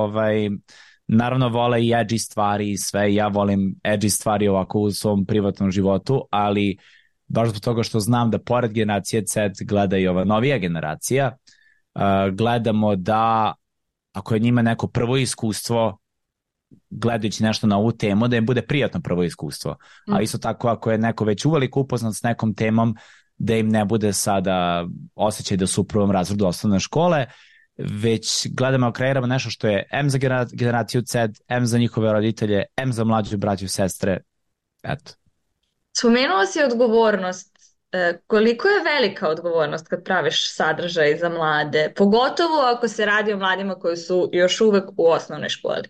naravno vole i edgy stvari i sve, ja volim edgy stvari ovako u svom privatnom životu, ali baš zbog toga što znam da pored generacije Z gleda i ova novija generacija, gledamo da ako je njima neko prvo iskustvo gledajući nešto na ovu temu, da im bude prijatno prvo iskustvo. A isto tako ako je neko već uveliko upoznat s nekom temom, da im ne bude sada osjećaj da su u prvom razredu osnovne škole, već gledamo, kreiramo nešto što je M za generaciju Z, M za njihove roditelje, M za mlađu braću i sestre. Eto. Spomenuo si odgovornost. Koliko je velika odgovornost kad praviš sadržaj za mlade, pogotovo ako se radi o mladima koji su još uvek u osnovnoj školi?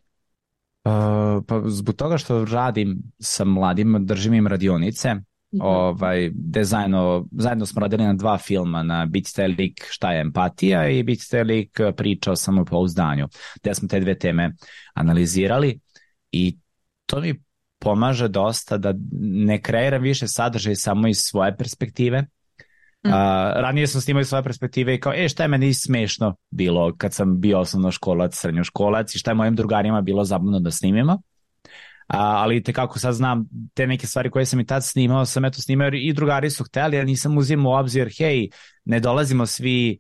Pa zbog toga što radim sa mladima, držim im radionice, gde zajedno smo radili na 2 filma, na Biti lik šta je empatija i Biti lik priča o samopouzdanju, gde smo te 2 teme analizirali i to mi pomaže dosta da ne kreiram više sadržaj samo iz svoje perspektive. Ranije sam snimao iz svoje perspektive i kao, šta je meni smešno bilo kad sam bio osnovnoškolac, srednjoškolac i šta je mojim drugarima bilo zabavno da snimimo. Ali kako sad znam te neke stvari koje sam i tad snimao, sam eto snimao i drugari su hteli, ali nisam uzimao u obzir, hej, ne dolazimo svi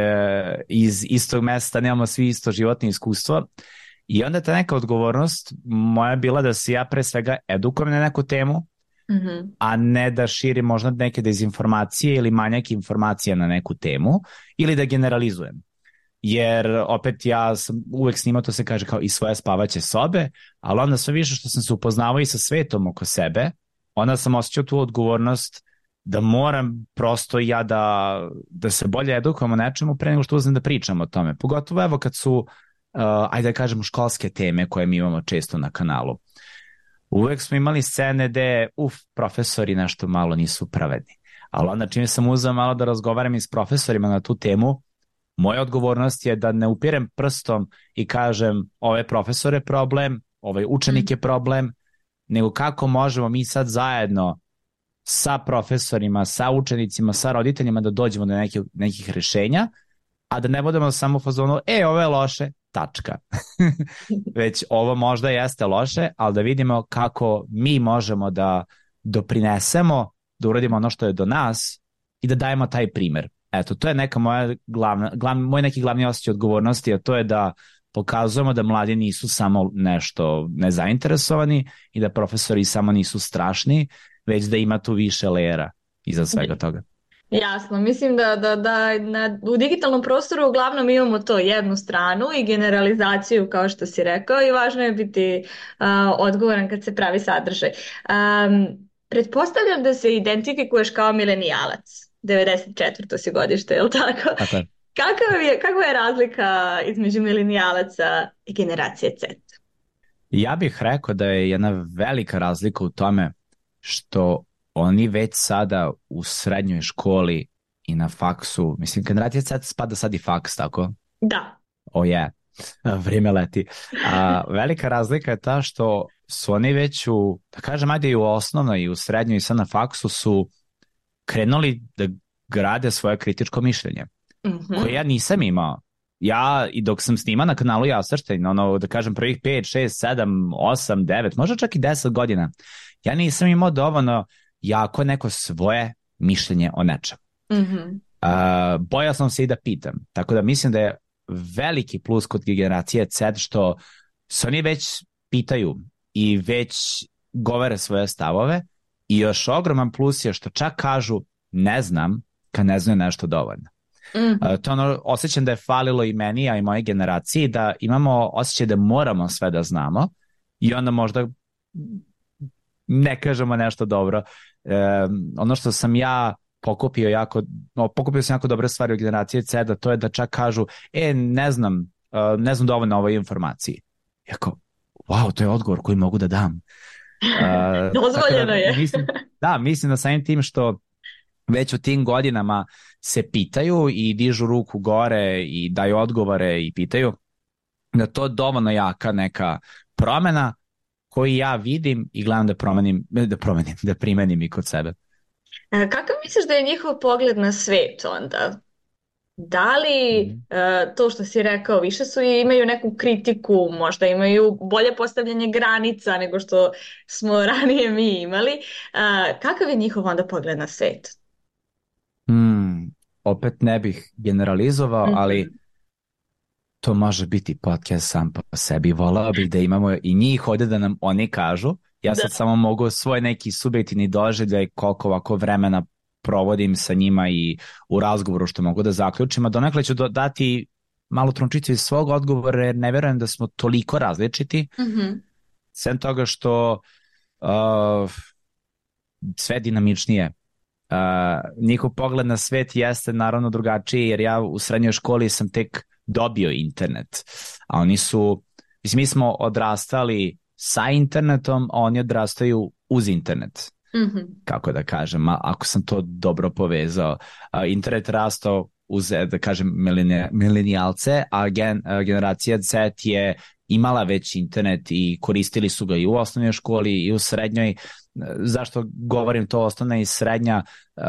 iz istog mesta, nemamo svi isto životno iskustvo. I onda ta neka odgovornost moja bila da se ja pre svega edukujem na neku temu, a ne da širim možda neke dezinformacije ili manjak informacija na neku temu ili da generalizujem. Jer opet ja sam uvek snimao, to se kaže kao i svoje spavaće sobe, ali onda sve više što sam se upoznavao i sa svetom oko sebe, onda sam osjećao tu odgovornost da moram prosto ja da se bolje edukujem o nečemu pre nego što uzmem da pričam o tome. Pogotovo evo kad su ajde da kažemo školske teme koje mi imamo često na kanalu. Uvek smo imali scene gde profesori nešto malo nisu pravedni. Ali onda čim sam uzeo malo da razgovaram i s profesorima na tu temu, moja odgovornost je da ne upirem prstom i kažem ovaj profesor je problem, ovaj učenik je problem, nego kako možemo mi sad zajedno sa profesorima, sa učenicima, sa roditeljima da dođemo do nekih rešenja, a da ne budemo samo u fazonu, ovo je loše, tačka. Već ovo možda jeste loše, ali da vidimo kako mi možemo da doprinesemo, da uradimo ono što je do nas i da dajemo taj primer. Eto, to je neka moj neki glavni osjećaj odgovornosti, a to je da pokazujemo da mladi nisu samo nešto nezainteresovani i da profesori samo nisu strašni, već da ima tu više lejera iza svega toga. Jasno, mislim da u digitalnom prostoru uglavnom imamo to jednu stranu i generalizaciju kao što si rekao i važno je biti odgovoran kad se pravi sadržaj. Pretpostavljam da se identifikuješ kao milenijalac, 94. si godište, je li tako? Tako je. Kakva je razlika između milenijalaca i generacije Z? Ja bih rekao da je jedna velika razlika u tome što oni već sada u srednjoj školi i na faksu, mislim, generacija Z spada sad i faks, tako? Da. Vrijeme leti. Velika razlika je ta što su oni već da kažem, ajde i u osnovnoj i u srednjoj i sad na faksu su krenuli da grade svoje kritičko mišljenje, koje ja nisam imao. Ja, i dok sam snima na kanalu Jasrštajn, da kažem prvih 5, 6, 7, 8, 9, možda čak i 10 godina, ja nisam imao dovoljno jako neko svoje mišljenje o nečemu. Bojao sam se i da pitam. Tako da mislim da je veliki plus kod generacije Z što se oni već pitaju i već govore svoje stavove i još ogroman plus je što čak kažu ne znam kad ne znaju nešto dovoljno. To osjećam da je falilo i meni, a i moje generaciji, da imamo osjećaj da moramo sve da znamo i onda možda ne kažemo nešto dobro. Ono što sam ja pokupio sam jako dobre stvari u generaciji Z, da to je da čak kažu ne znam dovoljno o ovoj informaciji. Jako, wow, to je odgovor koji mogu da dam. Dozvoljeno je. Mislim da samim tim što već u tim godinama se pitaju i dižu ruku gore i daju odgovore i pitaju, da to je dovoljno jaka neka promena koju ja vidim i gledam da primenim i kod sebe. Kakav misliš da je njihov pogled na svet onda? Da li to što si rekao, više imaju neku kritiku, možda imaju bolje postavljanje granica nego što smo ranije mi imali. Kakav je njihov onda pogled na svet? Opet ne bih generalizovao, ali to može biti podcast sam po sebi. Volao bih da imamo i njih ovdje da nam oni kažu. Ja sad samo mogu svoj neki subjektivni doživljaj koliko ovako vremena provodim sa njima i u razgovoru što mogu da zaključim, a donekle ću dati malo trunčicu iz svog odgovora jer ne vjerujem da smo toliko različiti. Sem toga što sve dinamičnije. Njihov pogled na svet jeste naravno drugačiji, jer ja u srednjoj školi sam tek dobio internet, a oni su, mislim, mi smo odrastali sa internetom, a oni odrastaju uz internet. Kako da kažem, ako sam to dobro povezao. Internet rastao uz, da kažem, milenijalce, a generacija Z je imala već internet i koristili su ga i u osnovnoj školi i u srednjoj. Zašto govorim to osnovna i srednja?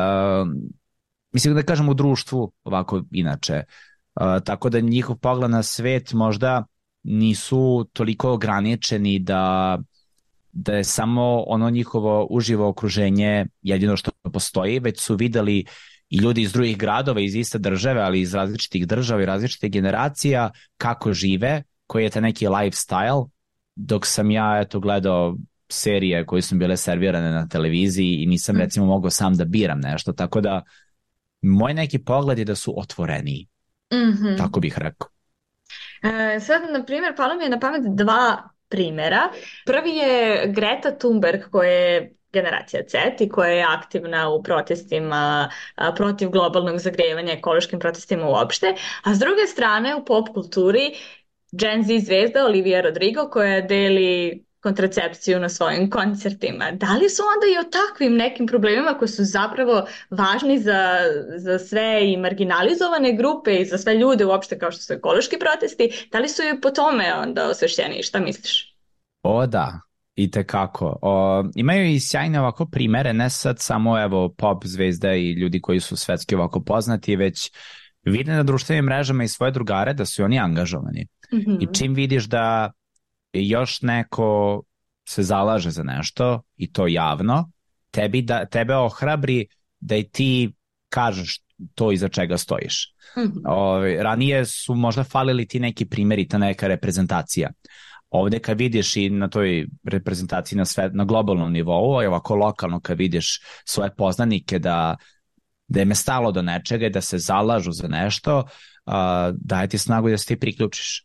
Mislim da kažem u društvu ovako inače. Tako da njihov pogled na svet možda nisu toliko ograničeni da je samo ono njihovo uživo okruženje jedino što postoji, već su videli i ljudi iz drugih gradova, iz iste države, ali iz različitih država i različitih generacija, kako žive, koji je taj neki lifestyle, dok sam ja gledao serije koje su bile servirane na televiziji i nisam recimo mogao sam da biram nešto, tako da moj neki pogled je da su otvoreniji, tako bih rekao. Sad, na primjer, palo mi je na pamet dva primjera. Prvi je Greta Thunberg, koja je generacija Z i koja je aktivna u protestima protiv globalnog zagrevanja, ekološkim protestima uopšte, a s druge strane u pop kulturi Gen Z zvezda Olivia Rodrigo koja deli kontracepciju na svojim koncertima. Da li su onda i o takvim nekim problemima koji su zapravo važni za sve i marginalizovane grupe i za sve ljude uopšte kao što su ekološki protesti, da li su i po tome onda osvešćeni? Šta misliš? O da, itekako. Imaju i sjajne ovako primere, ne sad samo evo pop zvezda i ljudi koji su svetski ovako poznati, već vide na društvenim mrežama i svoje drugare da su oni angažovani. I čim vidiš da još neko se zalaže za nešto i to javno, tebe ohrabri da i ti kažeš to iza čega stojiš. Ranije su možda falili ti neki primjeri, ta neka reprezentacija. Ovdje kad vidiš i na toj reprezentaciji na globalnom nivou, i ovako lokalno kad vidiš svoje poznanike da im je stalo do nečega i da se zalažu za nešto, daje ti snagu da se ti priključiš.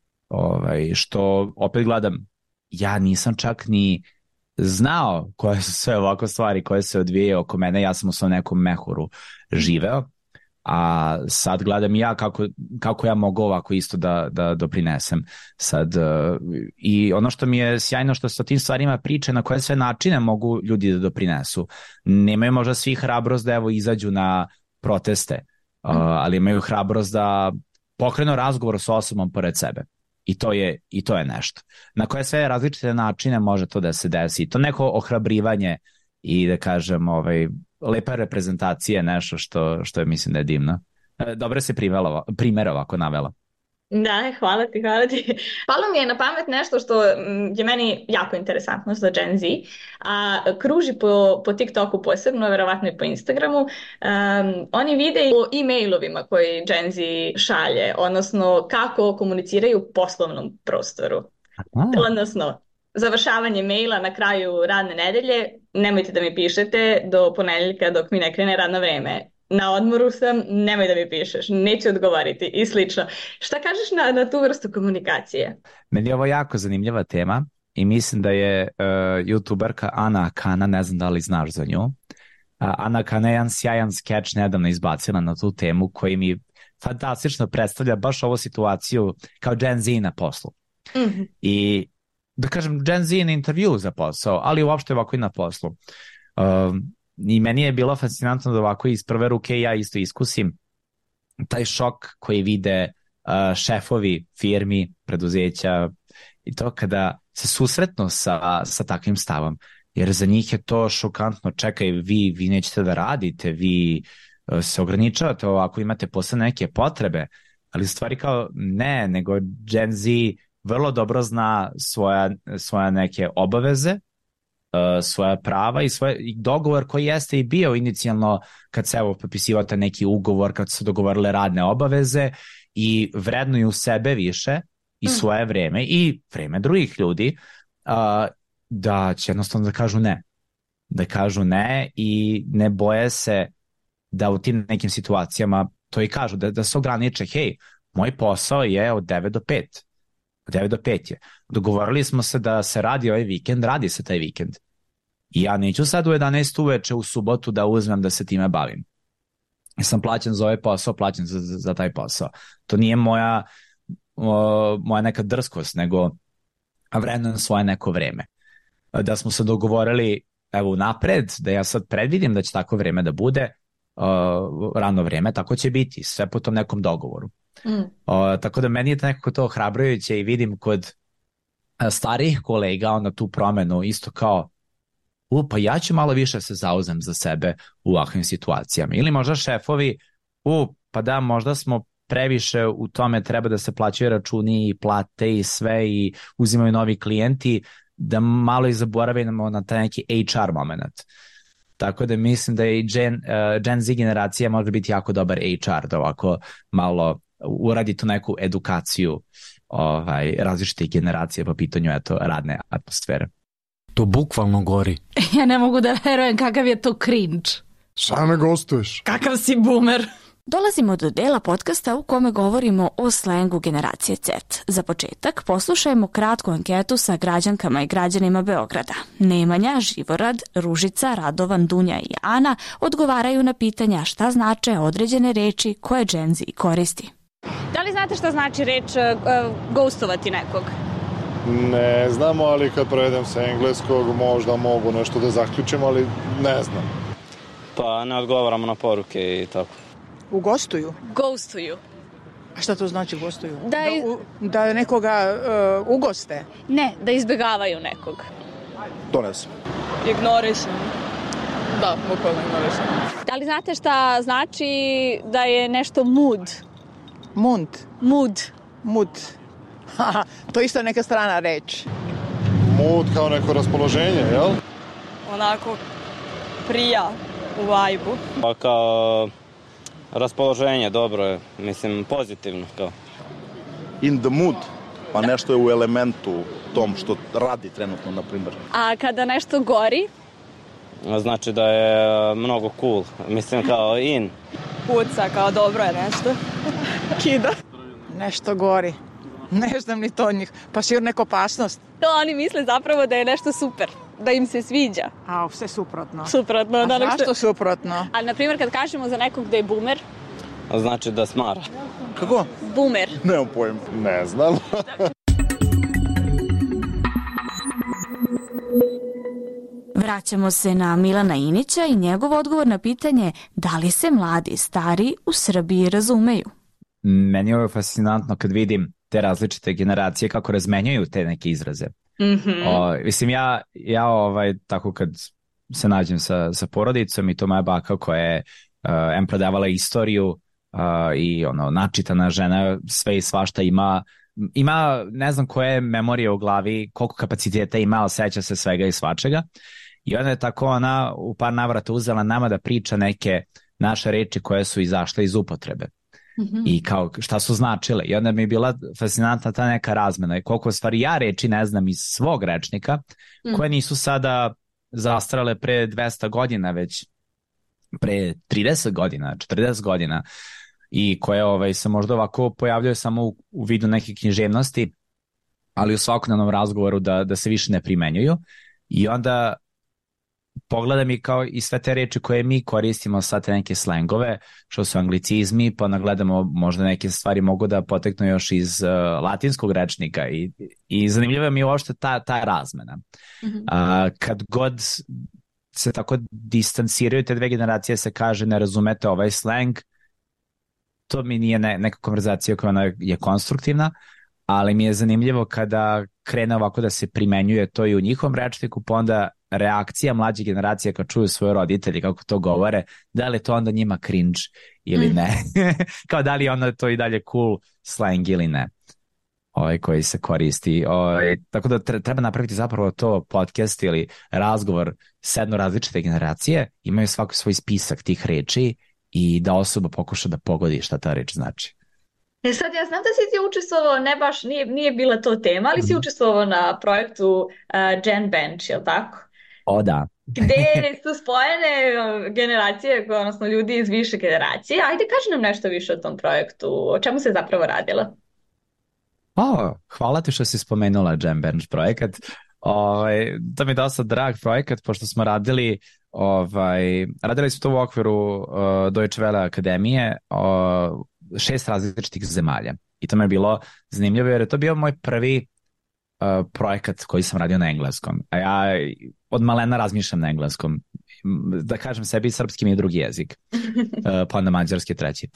Što opet gledam, ja nisam čak ni znao koje su sve ovako stvari koje se odvijaju oko mene, ja sam u svom nekom mehuru živeo, a sad gledam ja kako ja mogu ovako isto da doprinesem sad. I ono što mi je sjajno što se o tim stvarima priče, na koje sve načine mogu ljudi da doprinesu. Nemaju možda svi hrabrost da evo izađu na proteste, ali imaju hrabrost da pokrenu razgovor sa osobom pored sebe. I to je nešto. Na koje sve različite načine može to da se desi. I to neko ohrabrivanje i da kažem lepa reprezentacija je nešto što je mislim da je divno. Dobro se primjer ovako navela. Da, hvala ti. Palo mi je na pamet nešto što je meni jako interesantno za Gen Z, a kruži po TikToku posebno, verovatno i po Instagramu. Oni vide o e-mailovima koji Gen Z šalje, odnosno kako komuniciraju u poslovnom prostoru. Odnosno, završavanje maila na kraju radne nedelje, nemojte da mi pišete do ponedeljka dok mi ne krene radno vreme. Na odmoru sam, nemoj da mi pišeš, neću odgovoriti i slično. Šta kažeš na tu vrstu komunikacije? Meni je ovo jako zanimljiva tema i mislim da je youtuberka Ana Kana, ne znam da li znaš za nju. Ana Kana je jedan sjajan skeč nedavno izbacila na tu temu koji mi fantastično predstavlja baš ovu situaciju kao Gen Z na poslu. I da kažem Gen Z na intervju za posao, ali uopšte ovako i na poslu. I meni je bilo fascinantno da ovako iz prve ruke ja isto iskusim taj šok koji vide šefovi firmi, preduzeća i to kada se susretnu sa takvim stavom. Jer za njih je to šokantno. Čekaj, vi nećete da radite, vi se ograničavate ovako, imate posle neke potrebe, ali stvari kao ne, nego Gen Z vrlo dobro zna svoja neke obaveze, svoja prava i dogovor koji jeste i bio inicijalno kad se potpisivate neki ugovor, kad su dogovorile radne obaveze i vrednuju sebe više i svoje vreme i vreme drugih ljudi, da će jednostavno da kažu ne i ne boje se da u tim nekim situacijama to i kažu, da se ograniče, hej, moj posao je od 9 do 5. Od 9 do 5 je. Dogovorili smo se da se radi ovaj vikend, radi se taj vikend. I ja neću sad u 11 uveče u subotu da uzmem da se time bavim. Sam plaćen za ovaj posao, plaćen za taj posao. To nije moja neka drskost, nego vrednujem svoje neko vreme. Da smo se dogovorili evo napred, da ja sad predvidim da će tako vreme da bude, rano vreme, tako će biti, sve po tom nekom dogovoru. Tako da meni je nekako to ohrabrujuće i vidim kod starijih kolega onda tu promenu isto kao pa ja ću malo više se zauzem za sebe u ovakvim situacijama. Ili možda šefovi, pa da, možda smo previše u tome, treba da se plaćaju računi i plate i sve i uzimaju novi klijenti, da malo i zaboravimo na taj neki HR moment. Tako da mislim da je i Gen Z generacija može biti jako dobar HR, da ovako malo uradi tu neku edukaciju različitih generacija po pitanju radne atmosfere. To bukvalno gori. Ja ne mogu da verujem kakav je to cringe. Šta ne gostuješ? Kakav si boomer. Dolazimo do dela podcasta u kome govorimo o slengu generacije Z. Za početak poslušajmo kratku anketu sa građankama i građanima Beograda. Nemanja, Živorad, Ružica, Radovan, Dunja i Ana odgovaraju na pitanja šta znače određene reči koje Gen Z koristi. Da li znate šta znači reč ghostovati nekog? Ne znamo, ali kad prevedem sa engleskog možda mogu nešto da zaključim, ali ne znam. Pa ne odgovaramo na poruke i tako. Ugostuju? Ghostuju. A šta to znači gostuju? Da nekoga ugoste? Ne, da izbjegavaju nekog. To ne znam. Ignorišem. Da, bukvalno ignorišem. Da li znate šta znači da je nešto mood? Mood. To isto je neka strana reč. Mood kao neko raspoloženje, jel? Onako prija u vibe-u. Pa kao raspoloženje, dobro je, mislim pozitivno kao. In the mood, pa nešto je u elementu tom što radi trenutno, na primjer. A kada nešto gori? Znači da je mnogo cool, mislim kao in. Puca, kao dobro je nešto. Kida. Nešto gori. Ne znam ni to njih. Pa sigurno neka opasnost. To oni misle zapravo da je nešto super. Da im se sviđa. A, sve suprotno. Suprotno. A zašto suprotno? Ali, na primjer, kad kažemo za nekog da je boomer. Znači da smara. Kako? Boomer. Nemam pojma. Ne znam. Vraćamo se na Milana Inića i njegov odgovor na pitanje da li se mladi i stari u Srbiji razumeju. Meni je ovo fascinantno kad vidim te različite generacije kako razmenjuju te neke izraze. Mislim, ja tako kad se nađem sa porodicom i to moja baka koja je predavala istoriju i načitana žena, sve i svašta ima ne znam koje memorije u glavi, koliko kapaciteta ima, ali seća se svega i svačega. I onda je tako ona u par navrata uzela nama da priča neke naše reči koje su izašle iz upotrebe. I kao šta su značile. I onda mi je bila fascinantna ta neka razmena i koliko stvari ja reči ne znam iz svog rečnika koje nisu sada zastarale pre 200 godina, već pre 30 godina, 40 godina i koje se možda ovako pojavljaju samo u vidu neke književnosti, ali u svakodnevnom razgovoru da se više ne primenjuju. I onda pogledam i kao i sve te reči koje mi koristimo, sad te neke slengove, što su anglicizmi, pa nagledamo možda neke stvari mogu da poteknu još iz latinskog rečnika i zanimljiva mi je uopšte ta razmena. Kad god se tako distanciraju te dve generacije, se kaže ne razumete ovaj sleng, to mi nije neka konverzacija koja ona je konstruktivna, ali mi je zanimljivo kada krene ovako da se primenjuje to i u njihovom rečniku, pa onda reakcija mlađe generacije kad čuju svoje roditelji kako to govore, da li je to onda njima cringe ili ne. Kao da li je onda to i dalje cool slang ili ne. Koji se koristi. Tako da treba napraviti zapravo to podcast ili razgovor s jedno različite generacije, imaju svaki svoj spisak tih reči i da osoba pokuša da pogodi šta ta reč znači. Sad ja znam da si ti učestvovao, ne baš, nije bila to tema, ali si učestvovao na projektu Gen Bench, je li tako? O da. Gde su spojene generacije, odnosno ljudi iz više generacije. Ajde, kaži nam nešto više o tom projektu, o čemu se zapravo radila? Hvala ti što si spomenula Gen Bench projekat. To mi je dosta drag projekat, pošto smo radili su to u okviru Deutsche Welle akademije, 6 različitih zemalja. I to mi je bilo zanimljivo jer je to bio moj prvi projekat koji sam radio na engleskom. A ja od malena razmišljam na engleskom. Da kažem sebi, srpski mi je drugi jezik. Pa onda mađarski treći.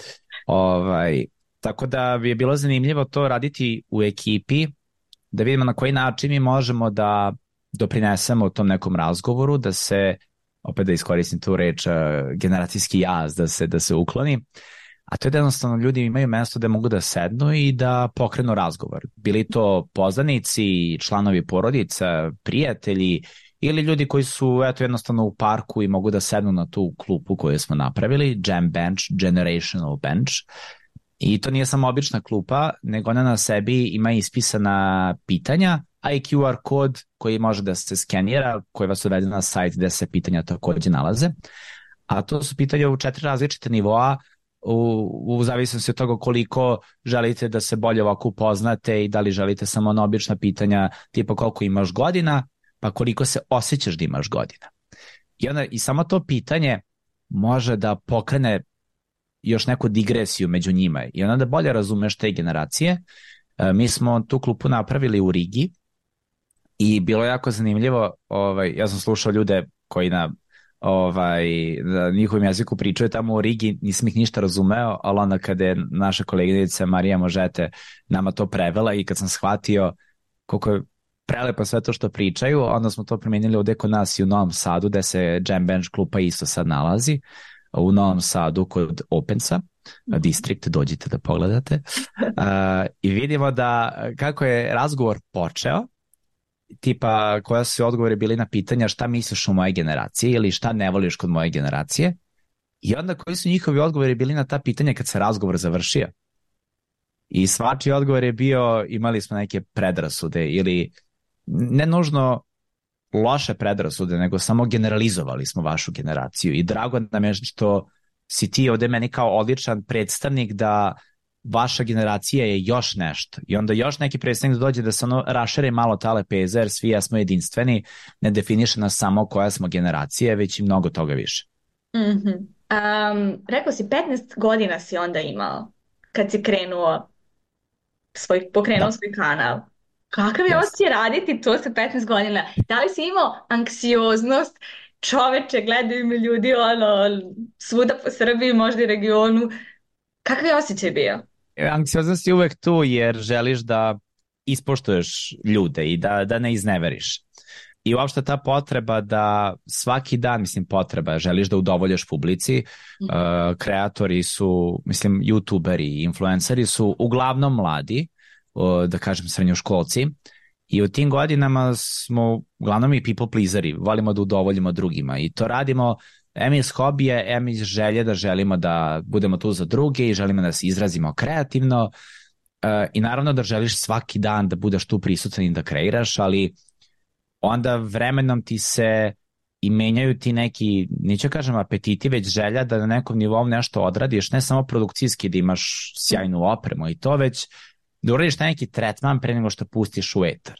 Tako da bi je bilo zanimljivo to raditi u ekipi, da vidimo na koji način mi možemo da doprinesemo tom nekom razgovoru, da se, opet da iskoristim tu reč, generacijski jaz, da se ukloni. A to je da jednostavno ljudi imaju mesto da mogu da sednu i da pokrenu razgovor. Bili to poznanici, članovi porodica, prijatelji ili ljudi koji su jednostavno u parku i mogu da sednu na tu klupu koju smo napravili, Jam Bench, Generational Bench. I to nije samo obična klupa, nego ona na sebi ima ispisana pitanja, a i QR kod koji može da se skenira, koji vas uvede na sajt gde se pitanja takođe nalaze. A to su pitanja u 4 različite nivoa, u zavisnosti od toga koliko želite da se bolje ovako upoznate i da li želite samo na obična pitanja tipa koliko imaš godina, pa koliko se osjećaš da imaš godina. I samo to pitanje može da pokrene još neku digresiju među njima i onda da bolje razumeš te generacije. Mi smo tu klupu napravili u Rigi i bilo je jako zanimljivo. Ja sam slušao ljude koji na njihovim jeziku pričaju tamo u Rigi, nisam ih ništa razumeo, ali onda kada je naša koleginica Marija Možete nama to prevela i kad sam shvatio koliko je prelepo sve to što pričaju, onda smo to promijenili ovdje kod nas i u Novom Sadu, gde se Jam Bench klupa isto sad nalazi, u Novom Sadu kod Opensa, District, dođite da pogledate. I vidimo da kako je razgovor počeo, tipa koja su odgovori bili na pitanja šta misliš o moje generaciji ili šta ne voliš kod moje generacije, i onda koji su njihovi odgovori bili na ta pitanja kad se razgovor završio. I svačiji odgovor je bio imali smo neke predrasude ili ne nužno loše predrasude, nego samo generalizovali smo vašu generaciju i drago nam je što si ti ovdje meni kao odličan predstavnik da vaša generacija je još nešto i onda još neki predstavnik dođe da se rašere malo ta lepeza jer svi smo jedinstveni, ne definiše nas samo koja smo generacija, već i mnogo toga više. Rekao si 15 godina si onda imao kad si pokrenuo svoj kanal. Kakav je osjećaj raditi to sa 15 godina? Da li si imao anksioznost? Čoveče, gledaju mi ljudi svuda po Srbiji, možda i regionu. Kakav je osjećaj bio? Anksioznost je uvek tu jer želiš da ispoštuješ ljude i da ne izneveriš. I uopšte ta potreba da svaki dan, želiš da udovoljaš publici, kreatori su, youtuberi, influenceri su uglavnom mladi, da kažem srednjoškolci, i u tim godinama smo uglavnom i people pleaseri, volimo da udovoljimo drugima i to radimo em iz hobije, em iz želje da želimo da budemo tu za druge i želimo da se izrazimo kreativno i naravno da želiš svaki dan da budeš tu prisutan i da kreiraš, ali onda vremenom ti se i menjaju ti neki, neću kažem apetiti, već želja da na nekom nivou nešto odradiš, ne samo produkcijski da imaš sjajnu opremu i to, već da uradiš neki tretman pre nego što pustiš u etar.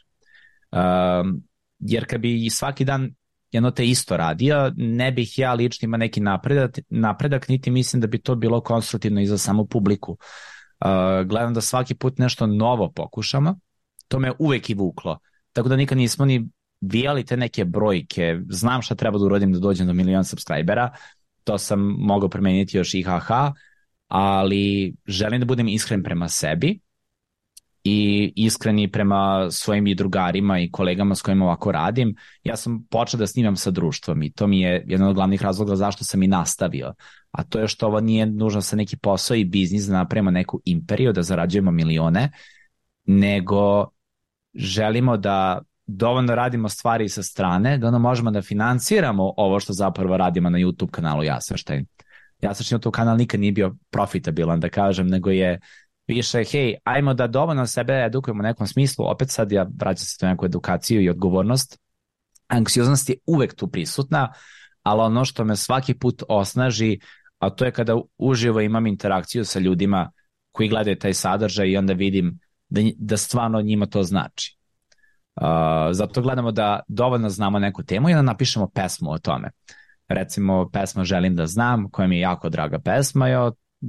Jer kad bi svaki dan jedno te isto radio, ne bih ja lično imao neki napredak, niti mislim da bi to bilo konstruktivno i za samu publiku. Gledam da svaki put nešto novo pokušamo, to me uvek i vuklo. Tako da nikad nismo ni vijali te neke brojke, znam šta treba da uradim da dođem do 1 milion subscribera, to sam mogao promeniti još i ali želim da budem iskren prema sebi i iskreni prema svojim i drugarima i kolegama s kojima ovako radim. Ja sam počeo da snimam sa društvom i to mi je jedan od glavnih razloga zašto sam i nastavio. A to je što ovo nije nužno sa neki posao i biznis da napravimo neku imperiju, da zarađujemo milione, nego želimo da dovoljno radimo stvari sa strane, da ono možemo da financiramo ovo što zapravo radimo na YouTube kanalu Jasvrštajn. Jasvrštajn YouTube kanal nikad nije bio profitabilan, da kažem, nego je više, hej, ajmo da dovoljno sebe edukujemo u nekom smislu, opet sad ja vraćam se to neku edukaciju i odgovornost. Anksioznost je uvek tu prisutna, ali ono što me svaki put osnaži, a to je kada uživo imam interakciju sa ljudima koji gledaju taj sadržaj i onda vidim da stvarno njima to znači. Zato gledamo da dovoljno znamo neku temu i da napišemo pesmu o tome. Recimo, pesma Želim da znam, koja mi je jako draga pesma, je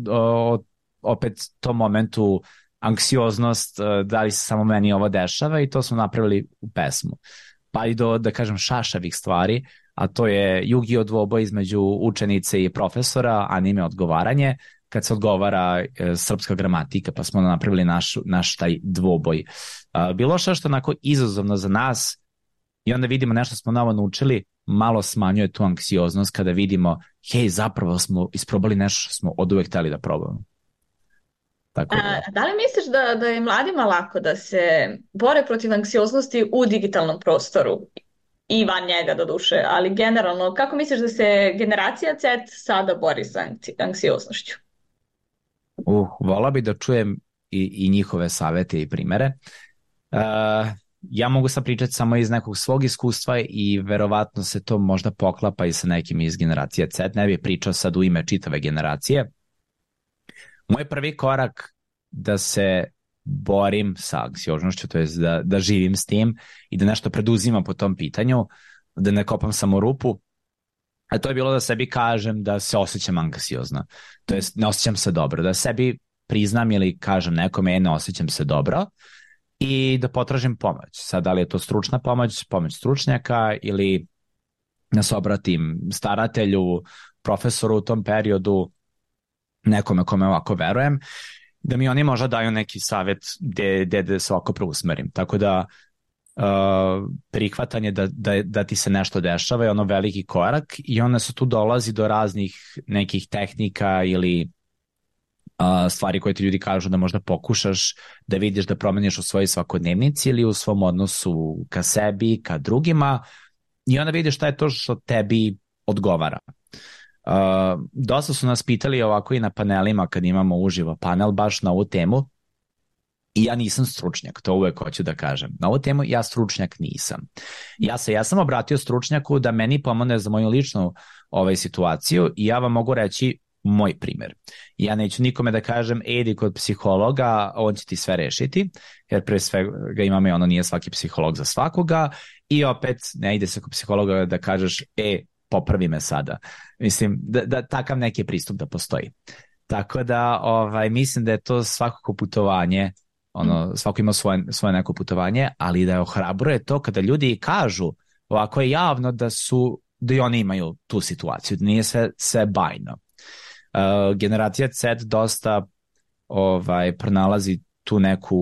opet tom momentu anksioznost, da li se samo meni ovo dešava, i to smo napravili u pesmu. Pa i do, da kažem, šašavih stvari, a to je Yu-Gi-Oh dvoboj između učenice i profesora, anime odgovaranje, kad se odgovara srpska gramatika, pa smo napravili naš taj dvoboj. Bilo što onako izazovno za nas, i onda vidimo nešto smo novo naučili, malo smanjuje tu anksioznost kada vidimo, hej, zapravo smo isprobali nešto što smo oduvek hteli da probamo. Tako da li misliš da je mladima lako da se bore protiv anksioznosti u digitalnom prostoru i van njega doduše, ali generalno, kako misliš da se generacija Z sada bori sa anksioznošću? Volao bi da čujem i njihove savete i primere. Ja mogu sad pričati samo iz nekog svog iskustva i verovatno se to možda poklapa i sa nekim iz generacije Z. Ne bih pričao sad u ime čitave generacije. Moj prvi korak da se borim sa anksioznošću, to je da živim s tim i da nešto preduzimam po tom pitanju, da ne kopam samo rupu, a to je bilo da sebi kažem da se osjećam anksiozno. To jest ne osjećam se dobro, da sebi priznam ili kažem nekome ne osjećam se dobro i da potražim pomoć. Sad, da li je to stručna pomoć stručnjaka ili da se obratim staratelju, profesoru u tom periodu, nekome kome ovako verujem, da mi oni možda daju neki savjet gde se ovako preusmerim. Tako da prihvatanje da ti se nešto dešava je ono veliki korak i onda se tu dolazi do raznih nekih tehnika ili stvari koje ti ljudi kažu da možda pokušaš da vidiš da promeniš u svojoj svakodnevnici ili u svom odnosu ka sebi, ka drugima, i onda vidiš šta je to što tebi odgovara. Dosta su nas pitali ovako i na panelima kad imamo uživo panel baš na ovu temu, i ja nisam stručnjak, to uvek hoću da kažem. Na ovu temu ja stručnjak nisam. Ja sam obratio stručnjaku da meni pomogne za moju ličnu situaciju i ja vam mogu reći moj primer. Ja neću nikome da kažem idi kod psihologa, on će ti sve rešiti, jer pre svega imamo i ono, nije svaki psiholog za svakoga, i opet ne ide se kod psihologa da kažeš popravi me sada. Mislim da takav neki pristup da postoji. Tako da mislim da je to svakako putovanje, svako ima svoje neko putovanje, ali da je ohrabruje to kada ljudi kažu ovako je javno da i oni imaju tu situaciju, da nije sve bajno. Generacija Z dosta pronalazi tu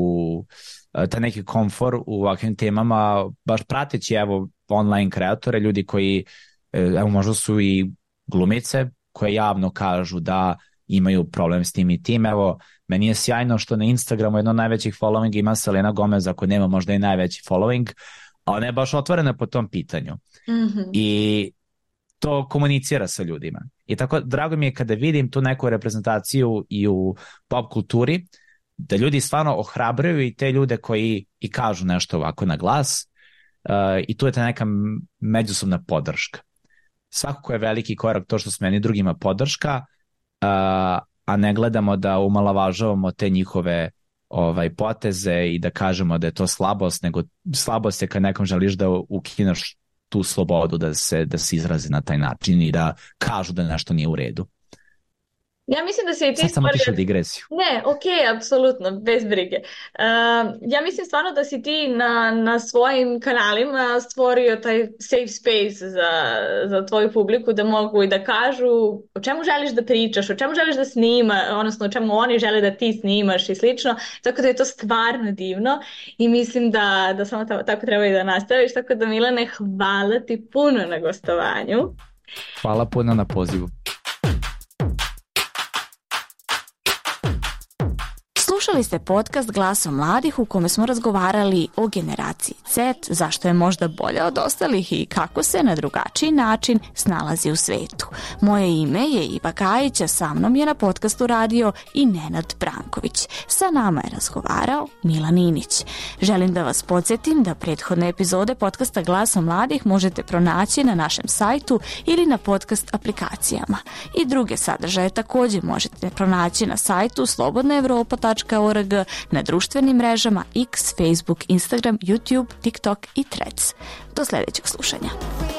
taj neki komfor u ovakvim temama, baš prateći online kreatore, ljudi koji možda su i glumice koje javno kažu da imaju problem s tim i tim. Meni je sjajno što na Instagramu jedno od najvećih following ima Selena Gomez, ako nema možda i najveći following, a ona je baš otvorena po tom pitanju. I to komunicira sa ljudima. I tako drago mi je kada vidim tu neku reprezentaciju i u pop kulturi, da ljudi stvarno ohrabruju i te ljude koji i kažu nešto ovako na glas, i tu je ta neka međusobna podrška. Svakako je veliki korak to što smo meni drugima podrška, a ne gledamo da umalavažavamo te njihove poteze i da kažemo da je to slabost, nego slabost je kad nekom želiš da ukineš tu slobodu da se izrazi na taj način i da kažu da nešto nije u redu. Ja mislim da se i ti sad samo tišu digresiju. Ne, apsolutno, bez brige. Ja mislim stvarno da si ti na svojim kanalima stvorio taj safe space za tvoju publiku, da mogu i da kažu o čemu želiš da pričaš, o čemu želiš da snima, odnosno o čemu oni žele da ti snimaš i slično, tako da je to stvarno divno i mislim da samo tako treba i da nastaviš, tako da Milane, hvala ti puno na gostovanju. Hvala puno na pozivu. Slušali ste podcast Glasom mladih u kome smo razgovarali o generaciji Z, zašto je možda bolja od ostalih i kako se na drugačiji način snalazi u svetu. Moje ime je Iva Gajić, a sa mnom je na podcastu radio i Nenad Branković. Sa nama je razgovarao Milan Inić. Želim da vas podsjetim da prethodne epizode podcasta Glasom mladih možete pronaći na našem sajtu ili na podcast aplikacijama. I druge sadržaje također možete pronaći na sajtu slobodnaevropa.org www.slobodnaevropa.org, na društvenim mrežama X, Facebook, Instagram, YouTube, TikTok i Threads. Do sljedećeg slušanja.